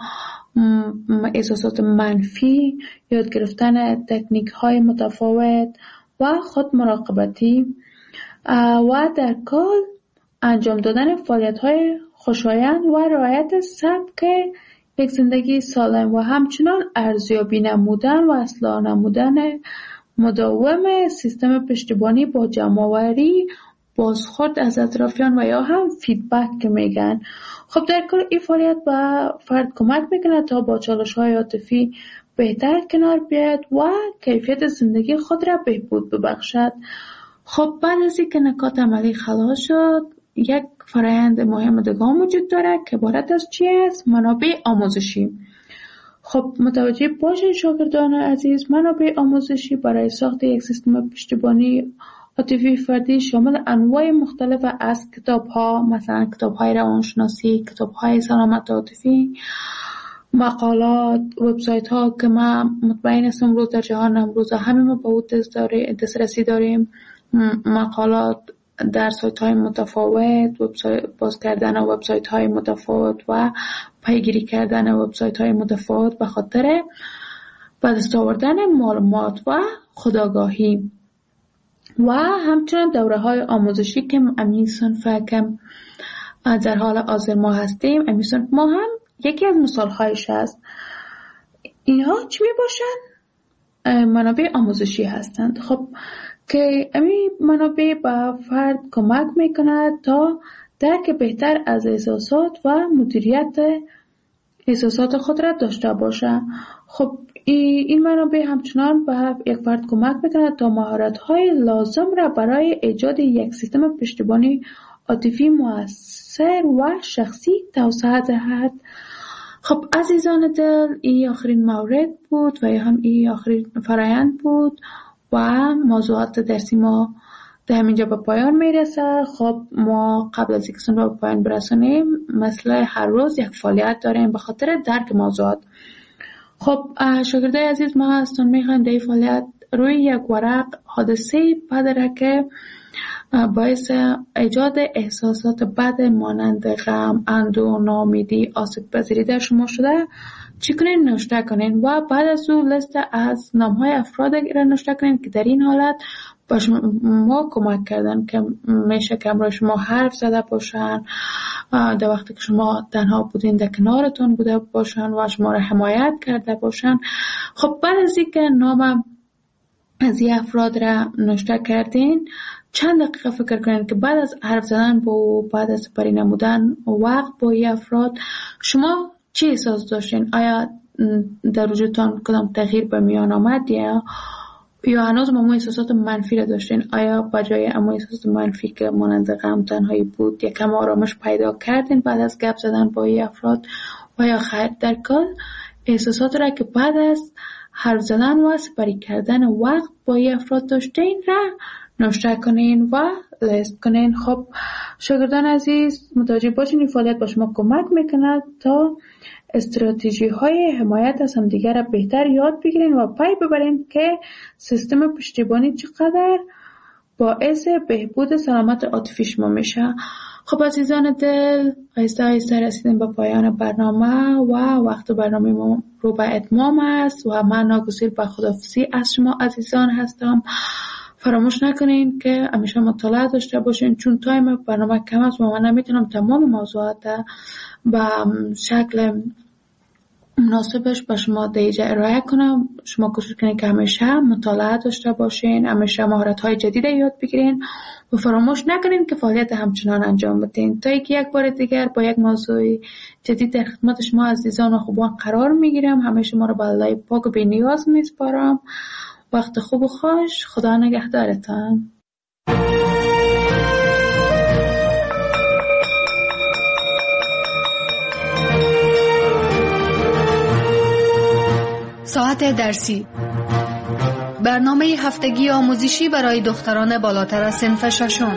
احساسات منفی، یاد گرفتن تکنیک‌های متفاوت و خود مراقبتی و در کل انجام دادن فعالیت‌های خوشایند و رعایت سبک یک زندگی سالم و همچنان ارزیابی نمودن و اصلاح نمودن مداوم سیستم پشتیبانی با جمع‌آوری بازخورد از اطرافیان و یا هم فیدبک که میگن. خب در کل این فعالیت به فرد کمک میکنه تا با چالش‌های عاطفی بهتر کنار بیاید و کیفیت زندگی خود را بهبود ببخشد. خب بعد از اینکه نکات عملی خلاص شد، یک فرآیند مهم دیگه وجود داره که عبارت از چی است؟ منابع آموزشی. خب متوجه باشید شاگردان عزیز، منابع آموزشی برای ساخت یک سیستم پشتیبانی عاطفی فردی شامل انواع مختلف از کتاب‌ها، مثلا کتاب‌های روانشناسی، کتاب‌های سلامت عاطفی، مقالات، وبسایت‌ها که ما مطمئن هستم امروز در جهان امروز همه ما به اون دسترسی داریم، مقالات در سایت‌های متفاوت، وبسایت باز کردن وبسایت‌های متفاوت و پیگیری کردن وبسایت‌های متفاوت به خاطر به دست آوردن معلومات و خودآگاهی و همچنین دوره‌های آموزشی که امی صنف که در حال حاضر ما هستیم، امی صنف ما هم یکی از مثال‌هایش است. اینها چی میباشند؟ منابع آموزشی هستند. خب که امی منابع به فرد کمک میکند تا درک بهتر از احساسات و مدیریت احساسات خود را داشته باشه. خب این منابع همچنان به یک فرد کمک میکند تا مهارت‌های لازم را برای ایجاد یک سیستم پشتیبانی عاطفی مؤثر و شخصی توسعه دهد. خب عزیزان دل، این آخرین مورد بود و یا هم این آخرین فرآیند بود و موضوعات درسی ما در همینجا به پایان میرسه. خب ما قبل از اینکه سن رو به پایان برسونیم مثل هر روز یک فعالیت داریم به خاطر درک موضوعات. خب شاگردای عزیز، ما هستون میخوایم در این فعالیت روی یک ورق حادثه بدره که باعث ایجاد احساسات بد مانند غم، اندوه، ناامیدی، آسیب پذیری در شما شده چی کنین؟ نوشته کنین و بعد از اون لیست از نامهای افراد را نوشته کنین که در این حالت با شما کمک کردن، که میشه که امروز شما حرف زده باشن در وقتی که شما تنها بودین، در کنارتون بوده باشن و شما را حمایت کرده باشن. خب بعد از اینکه نام از این افراد را نوشته کردین، چند دقیقه فکر کنین که بعد از حرف زدن با بعد از سپری نمودن وقت با این افراد شما چی احساس داشتین؟ آیا در وجودتان کدام تغییر به میان آمد یا یا هنوز ما احساسات منفی را داشتین؟ آیا بجای اما احساسات منفی که مانند غم، تنهایی بود یکم آرامش پیدا کردین بعد از گپ زدن با این افراد؟ و یا خیر در کل احساسات را که بعد از حرف زدن و سپری کردن وقت با این افراد داشتین را نوشته کنین و لیست کنین. خب شاگردان عزیز متوجه باشین این فعالیت با شما کمک میکنه تا استراتژی های حمایت از همدیگر را بهتر یاد بگیرین و پی ببرین که سیستم پشتیبانی چقدر باعث بهبود سلامت عاطفی شما میشه. خب عزیزان دل، آهسته آهسته رسیدیم به پایان برنامه و وقت برنامه ما رو به اتمام است و من ناگزیر به خداحافظی از شما عزیزان هستم. فراموش نکنین که همیشه مطالعه داشته باشین، چون تایم برنامه کم است و من نمیتونم تمام موضوعات به شکل مناسبش به شما دیجا ارائه کنم. شما کوشش کنین که همیشه مطالعه داشته باشین، همیشه مهارت‌های جدید یاد بگیرین و فراموش نکنین که فعالیت همچنان انجام بدین تا اینکه یک بار دیگر با یک موضوع جدید در خدمت شما عزیزان و خوبان قرار میگیرم. همیشه ما رو به الله پاک و بی‌نیاز میسپارم. وقت خوب و خوش. خدا نگهدارتان. ساعت درسی، برنامه هفتگی آموزشی برای دختران بالاتر از صنف ششم.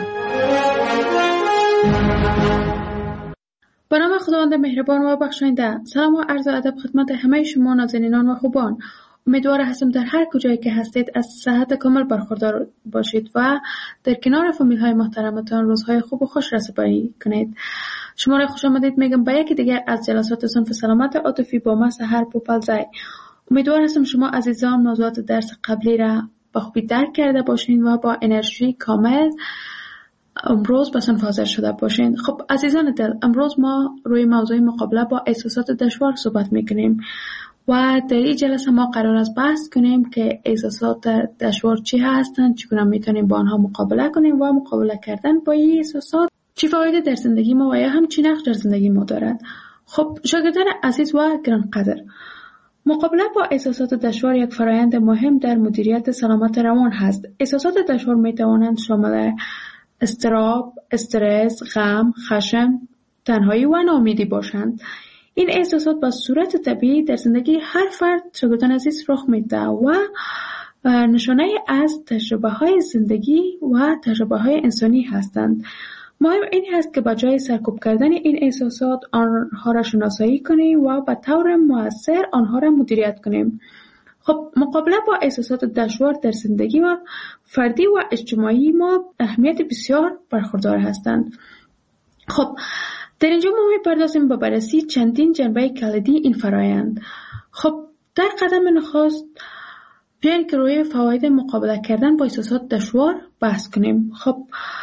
به نام خداوند مهربان و بخشاینده. سلام و عرض ادب خدمت همه شما نازنینان و خوبان. امیدوار هستم در هر کجایی که هستید از صحت کامل برخوردار باشید و در کنار فامیل های محترمتان روزهای خوب و خوش را سپری کنید. شما را خوش آمدید میگم به یکی دیگر از جلسات صنف سلامت عاطفی با من سحر پوپلزای. امیدوار هستم شما عزیزان موضوعات درس قبلی را با خوبی درک کرده باشین و با انرژی کامل امروز به صنف حاضر شده باشین. خب عزیزان دل، امروز ما روی موضوع مقابله با احساسات دشوار صحبت میکنیم و در این جلسه ما قرار است بحث کنیم که احساسات دشوار چی هستند، چگونه میتونیم با آنها مقابله کنیم و مقابله کردن با این احساسات چی فایده در زندگی ما و یا هم چی نقش در زندگی ما دارد. خب شاگردان عزیز و گرانقدر، مقابله با احساسات دشوار یک فرآیند مهم در مدیریت سلامت روان هست. احساسات دشوار میتوانند شامل اضطراب، استرس، غم، خشم، تنهایی و ناامیدی باشند. این احساسات به صورت طبیعی در زندگی هر فرد شاگردان عزیز رخ میده و نشانه از تجربه های زندگی و تجربه های انسانی هستند. مهم این هست که به جای سرکوب کردن این احساسات آنها را شناسایی کنیم و به طور مؤثر آنها را مدیریت کنیم. خب مقابله با احساسات دشوار در زندگی و فردی و اجتماعی ما اهمیت بسیار برخوردار هستند. خب در اینجا ما می‌پردازیم به بررسی چندین جنبه کلیدی این فرایند. خب در قدم نخست بیاین که روی فواید مقابله کردن با احساسات دشوار بحث کنیم. خب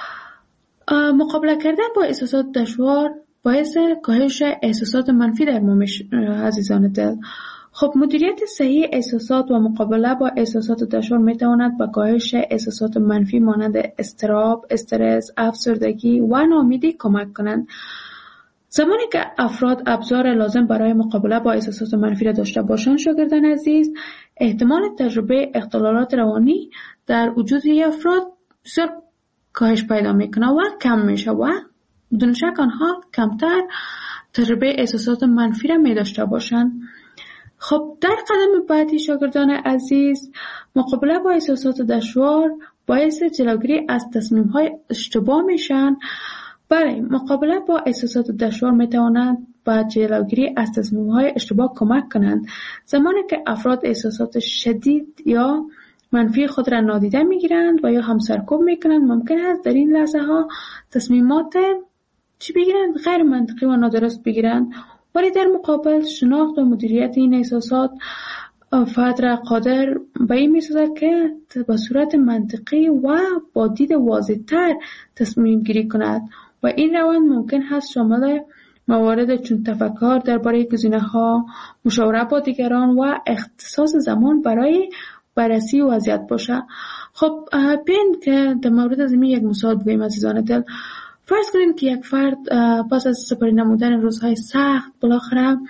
مقابله کردن با احساسات دشوار باعث کاهش احساسات منفی در ما میشه عزیزان دل. خب مدیریت صحیح احساسات و مقابله با احساسات دشوار میتواند به کاهش احساسات منفی مانند اضطراب، استرس، افسردگی و ناامیدی کمک کنند. زمانی که افراد ابزار لازم برای مقابله با احساسات منفی را داشته باشند شاگردان عزیز، احتمال تجربه اختلالات روانی در وجود افراد بسیار کاهش پیدا میکنه و کم میشه و بدون شک آنها کمتر تجربه احساسات منفی را می داشته باشند. خب در قدم بعدی شاگردان عزیز، مقابله با احساسات دشوار باعث جلوگیری از تصمیم‌های اشتباه میشن. برای مقابله با احساسات دشوار میتوانند با جلوگیری از تصمیم‌های اشتباه کمک کنند. زمانی که افراد احساسات شدید یا منفی خود را نادیده میگیرند و یا هم سرکوب میکنند، ممکن است در این لحظه ها تصمیمات چی بگیرند؟ غیر منطقی و نادرست بگیرند. ولی در مقابل شناخت و مدیریت این احساسات فرد را قادر به این می‌سازد که به صورت منطقی و با دید واضح‌تر تصمیم گیری کند و این روند ممکن است شامل موارد چون تفکر درباره گزینه‌ها، مشاوره با دیگران و اختصاص زمان برای بررسی وضعیت باشه. خب بیاین که در مورد از این یک مثال بگوییم عزیزان دل. فرض کنید که یک فرد پس از سپری نمودن روزهای سخت بالاخره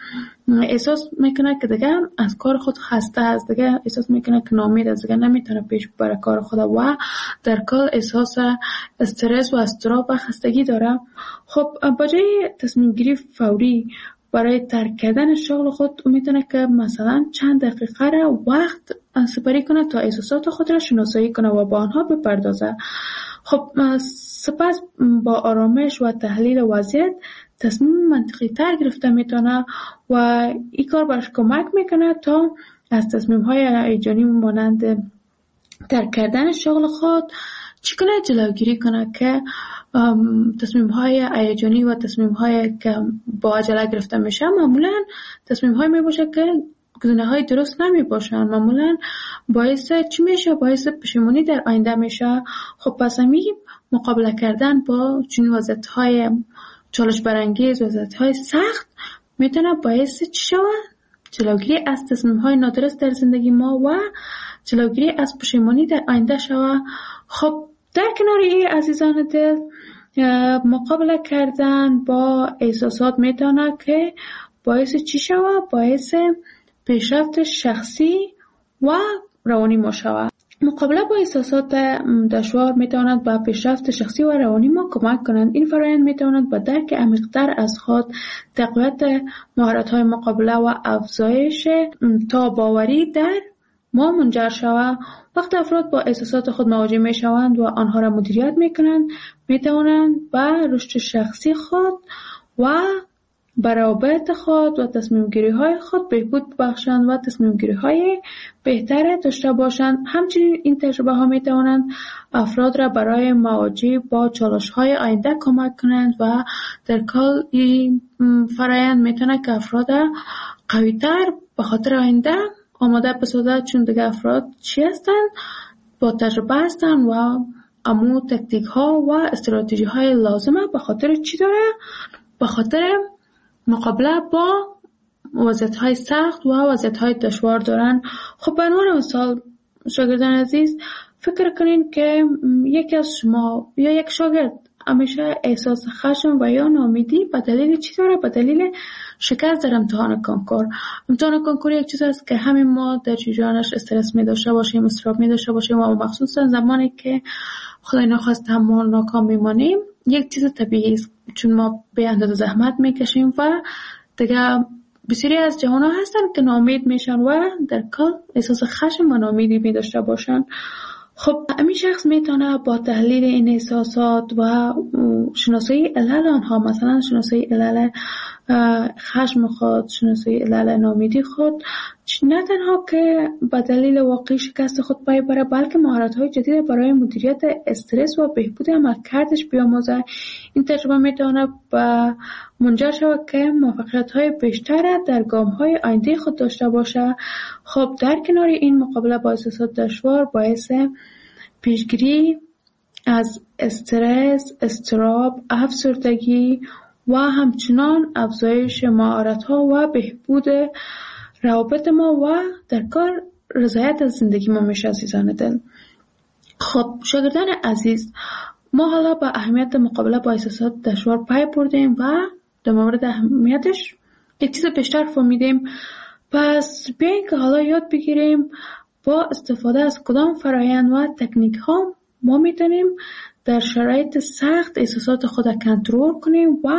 احساس میکنه که دیگه از کار خود خسته است، دیگه احساس میکنه که ناامید است، دیگه نمیتونه پیش ببره کار خود و در کل احساس استرس و اضطراب و خستگی داره. خب با جای تصمیم گیری فوری برای ترک کردن شغل خود میتونه که مثلا چند دقیقه را وقت سپری کنه تا احساسات خود را شناسایی کنه و با آنها بپردازه. خب سپس با آرامش و تحلیل وضعیت تصمیم منطقی تر گرفته میتونه و این کار برش کمک میکنه تا از تصمیم های هیجانی مانند ترک کردن شغل خود چی کنه، جلوگیری کنه که تصمیم های هیجانی و تصمیم های که با عجله گرفته میشه معمولا تصمیم های میباشه که گزینه های درست نمی باشن، معمولا باعث چی میشه؟ باعث پشیمانی در آینده میشه. خب پس همی مقابله کردن با چنین وضعیت های چالش برانگیز، وضعیت های سخت میتونه باعث چی شود؟ جلوگیری از تصمیم های نادرست در زندگی ما و جلوگیری از پشیمانی در آینده شود. خب در کنار این عزیزان دل، مقابله کردن با احساسات میتونه که باعث چی شود؟ باعث پیشرفت شخصی و روانی ما شود. مقابله با احساسات دشوار میتواند به پیشرفت شخصی و روانی ما کمک کنند. این فرآیند میتواند به درک عمیق‌تر از خود، تقویت مهارت‌های مقابله و افزایش تا باوری در ما منجر شود. وقتی افراد با احساسات خود مواجه میشوند و آنها را مدیریت میکنند، میتوانند به رشد شخصی خود و برابط خود و تصمیم گیری های خود بهبود ببخشند و تصمیم گیری های بهتر داشته باشند. همچنین این تجربه ها می توانند افراد را برای مواجهه با چالش های آینده کمک کنند و در کل این فرآیند می تواند که افراد قوی تر به خاطر آینده آماده بسازد، چون دیگه افراد چی هستند؟ با تجربه هستند و امو تکتیک ها و استراتژی های لازمه به خاطر چی داره؟ به خاطر مقابله با وضعیت‌های سخت و وضعیت‌های دشوار دارن. خب به عنوان مثال شاگردان عزیز، فکر کنین که یکی از شما یا یک شاگرد همیشه احساس خشم و یا ناامیدی به دلیل چی داره؟ به دلیل شکست در امتحان کنکور. امتحان کنکور یک چیز است که همین ما در جریانش استرس می داشته باشیم، اضطراب می داشته باشیم و مخصوصا زمانی که خدای نخواسته ما ناکام میمانیم یک چیز طبیعی است، چون ما به اندازه زحمت میکشیم و دیگه بسیاری از جوان ها هستن که ناامید میشن و در کل احساس خشم و ناامیدی می داشته باشن. خب همین شخص میتونه با تحلیل این احساسات و شناسایی علل آنها، مثلا شناسایی علل خشم خود، شناسایی علل ناامیدی خود، نه تنها که به دلیل واقعی شکست خود پای بره، بلکه مهارت‌های جدید برای مدیریت استرس و بهبود عملکردش بیاموزه. این تجربه میتونه به منجر شود که موفقیت‌های بیشتر در گام‌های آینده خود داشته باشه. خب در کنار این، مقابله با احساسات دشوار باعث پیشگیری از استرس، اضطراب، افسردگی و همچنان افزایش مهارت‌ها و بهبود روابط ما و در کار رضایت از زندگی ما میشه. عزیزان دل، خب شاگردان عزیز، ما حالا با اهمیت مقابله با احساسات دشوار پی بردیم و در مورد اهمیتش یک چیز بیشتر فهمیدیم. پس بیایید که حالا یاد بگیریم با استفاده از کدام فرآیند و تکنیک ها ما میتونیم در شرایط سخت احساسات خود را کنترل کنیم و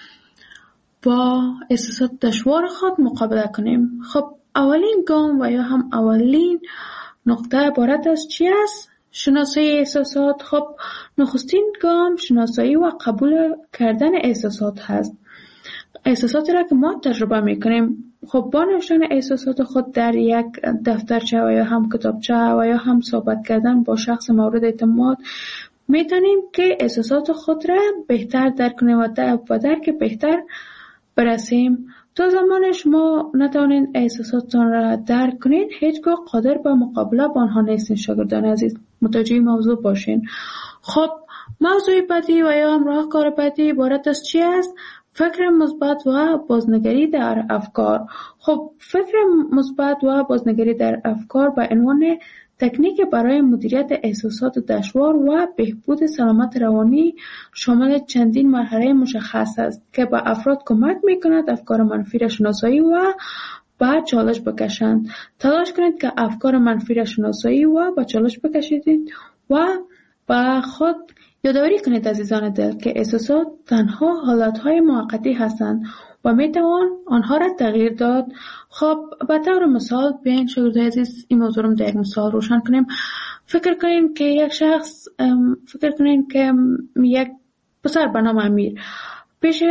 با احساسات دشوار خود مقابله کنیم. خب اولین گام و یا هم اولین نقطه عبارت از چی است؟ شناسایی احساسات. خب نخستین گام شناسایی و قبول کردن احساسات هست. احساساتی را که ما تجربه میکنیم، خب با نوشتن احساسات خود در یک دفترچه و یا هم کتابچه و یا هم صحبت کردن با شخص مورد اعتماد میتونیم که احساسات خود را بهتر درک کنیم و در درک بهتر برسیم. تا زمان شما نتوانید احساساتتان را درک کنید، هیچگاه قادر به مقابله با آنها نیستین. شاگردان عزیز، متوجه موضوع باشین. خب موضوع بعدی و یا هم راهکار بعدی عبارت از چی است؟ فکر مثبت و بازنگری در افکار. خب فکر مثبت و بازنگری در افکار به عنوان تکنیک برای مدیریت احساسات دشوار و بهبود سلامت روانی شامل چندین مرحله مشخص است که به افراد کمک می‌کند افکار منفی را شناسایی و به چالش بکشند. تلاش کنید که افکار منفی را شناسایی و به چالش بکشید و به خود یادآوری کنید عزیزان دل که احساسات تنها حالتهای موقتی هستند و میتوان آنها را تغییر داد. خب به طور مثال بیاین شاگردای عزیز این موضوع رو در یک مثال روشن کنیم. فکر کنین که یک شخص فکر کنین که یک پسر به نام امیر پیش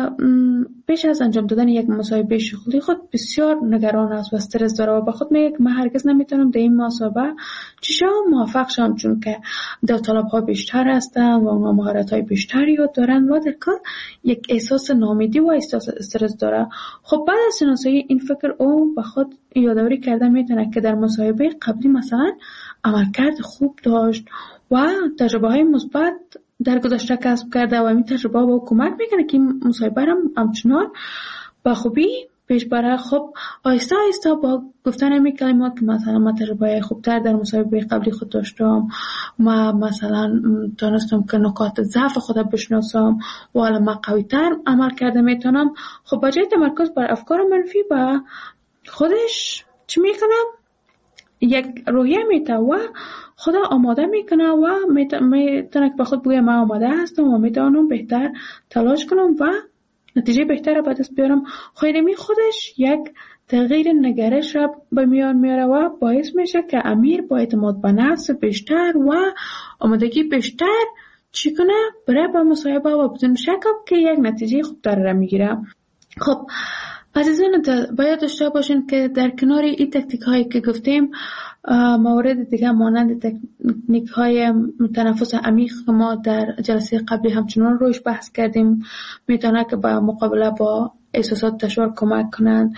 پیش از انجام دادن یک مصاحبه شغلی خود بسیار نگران است و استرس داره و به خود میگه من هرگز نمیتونم در این مصاحبه چشم موفق شم چون که داوطلب‌ها بیشتر هستن و اونها مهارت‌های بیشتری یاد دارن و در کار یک احساس ناامیدی و احساس استرس داره. خب بعد از شناسایی این فکر او به خود یادآوری کرده میتونه که در مصاحبه قبلی مثلا عملکرد خوب داشت و تجربه‌های مثبت در گذشته کسب کرده و این تجربه با کمک میکنه که این مصاحبه را همچنان با خوبی پیش بره. خب آهسته آهسته با گفتن این کلمات که مثلا من تجربه خوبتر در مصاحبه قبلی خود داشتم، ما مثلا تونستم که نکات ضعف خودم بشناسم و حالا من قوی‌تر عمل کرده میتونم. خب با جای تمرکز بر افکار منفی با خودش چی میکنم؟ یک روحیه میته و خدا آماده میکنه و میتونه که به خود بگه من آماده هستم و میتونم بهتر تلاش کنم و نتیجه بهتر به دست بیارم. خیلی خودش یک تغییر نگرش را به میان میاره و باعث میشه که امیر با اعتماد به نفس بیشتر و آمادگی بیشتر چی کنه برای به مصاحبه و بدون شک که یک نتیجه خوبتر را میگیره. خب عزیزان باید داشته باشین که در کنار این تکنیک هایی که گفتیم موارد دیگه مانند تکنیک های تنفس عمیق که ما در جلسه قبلی همچنان روش بحث کردیم میتونه که با مقابله با احساسات دشوار کمک کنند.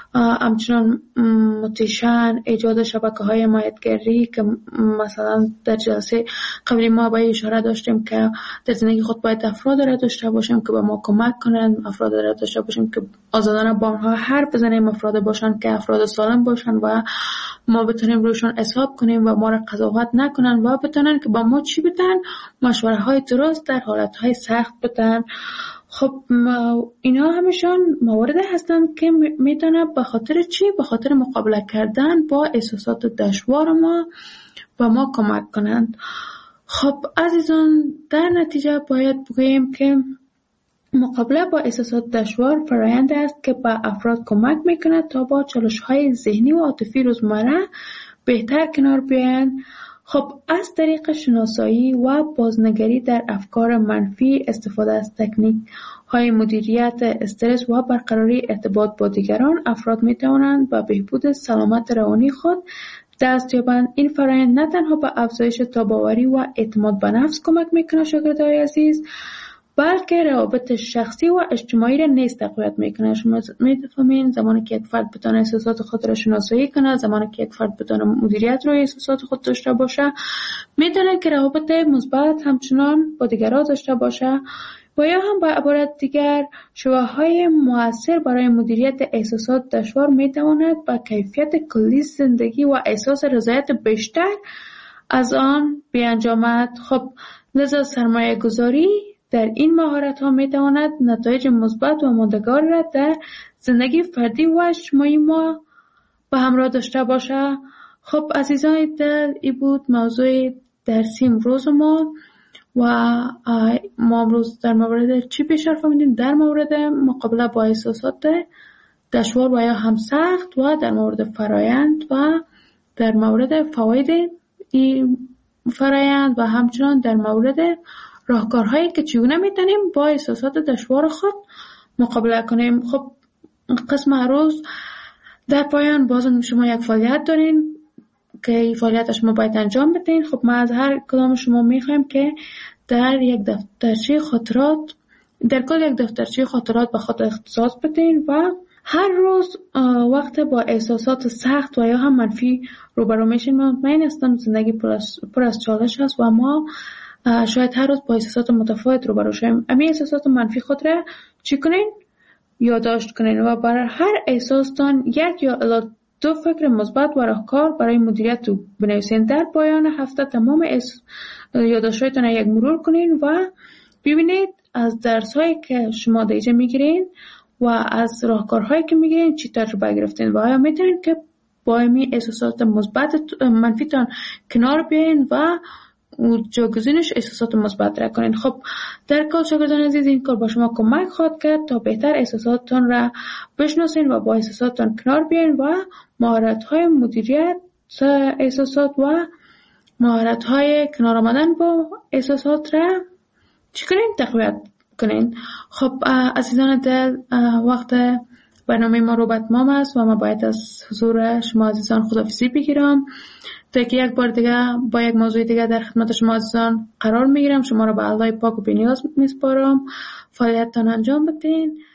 همچنان موتیشن، ایجاد شبکه های حمایتگری که مثلا در جلسه قبلی ما با اشاره داشتیم که در زندگی خود باید افراد را داشته باشیم که به ما کمک کنند، افراد را داشته باشیم که آزادانه با آنها حرف بزنیم، افراد باشند که افراد سالم باشند و ما بتونیم روشون حساب کنیم و ما را قضاوت نکنن و بتونن که با ما چی بدن، مشوره های درست در حالت های سخت بدن. خب اینا همشون موارد هستند که میتونه به خاطر چی؟ به خاطر مقابله کردن با احساسات دشوار ما و ما کمک کنند. خب عزیزان در نتیجه باید بگوییم که مقابله با احساسات دشوار فرآیند است که به افراد کمک میکنه تا با چالش‌های ذهنی و عاطفی روزمره بهتر کنار بیاین. خب از طریق شناسایی و بازنگری در افکار منفی، استفاده از تکنیک های مدیریت استرس و برقراری ارتباط با دیگران، افراد می توانند به بهبود سلامت روانی خود دست یابند. این فرآیند نه تنها به افزایش تاب‌آوری و اعتماد به نفس کمک میکنه شاگردای عزیز، بلکه روابط شخصی و اجتماعی را نیز تقویت میکنه. شما میفهمین زمانی که یک فرد بتونه احساسات خود را شناسایی کنه، زمانی که یک فرد بتونه مدیریت روی احساسات خود داشته باشه، میتونه که روابط مثبت همچنان با دیگران داشته باشه و یا هم به عبارت دیگر شواهدهای مؤثر برای مدیریت احساسات دشوار میتواند با کیفیت کلی زندگی و احساس رضایت بیشتر از آن بیانجامد. خب لذا سرمایه گذاری در این مهارت ها می تواند نتایج مثبت و ماندگار را در زندگی فردی و اجتماعی ما به همراه داشته باشه. خب عزیزان دل، این بود موضوع درسی امروز ما و ما امروز در مورد چی بیشتر فهمیدیم؟ در مورد مقابله با احساسات دشوار و یا هم سخت و در مورد فرایند و در مورد فواید این فرایند و همچنان در مورد راهکارهایی که چگونه میتونیم با احساسات دشوار خود مقابله کنیم. خب قسم روز در پایان بازم شما یک فعالیت دارین که این فعالیت شما باید انجام بدین. خب ما از هر کدام شما میخوایم که در یک دفترچه خاطرات در کل یک دفترچه خاطرات به خود اختصاص بدین و هر روز وقت با احساسات سخت و یا هم منفی روبرو میشین. من مطمئن هستم زندگی پر از, پر از چالش هست و ما شاید هر روز با احساسات متفاوت روبرو شویم. امی احساسات منفی خود را چی کنین؟ یادداشت کنین و برای هر احساستان یک یا الی دو فکر مثبت و راهکار برای مدیریت او بنویسین. در پایان هفته تمام یادداشت‌هایتان یک مرور کنین و ببینید از درس‌هایی که شما در اینجا میگیرین و از راهکارهایی که میگیرین چی تجربه گرفتین و آیا میتونین که با این احساسات مثبت منفیتان کنار بیاین و جایگزینش احساسات مثبت را کنین. خب در کار شاگردان عزیز این کار با شما کمک خواهد کرد تا بهتر احساساتتان را بشناسین و با احساساتتان کنار بیاین و مهارت‌های مدیریت احساسات و مهارت‌های کنار آمدن با احساسات را چی کنین؟ تقویت کنین. خب عزیزان دل، وقت برنامه ما رو به اتمام است و ما باید از حضور شما عزیزان خداحافظی بگیرم تا که یک بار دیگه با یک موضوع دیگه در خدمت شما عزیزان قرار میگیرم. شما رو به الله پاک و بی‌نیاز میسپارم. فعالیتتان انجام بدین.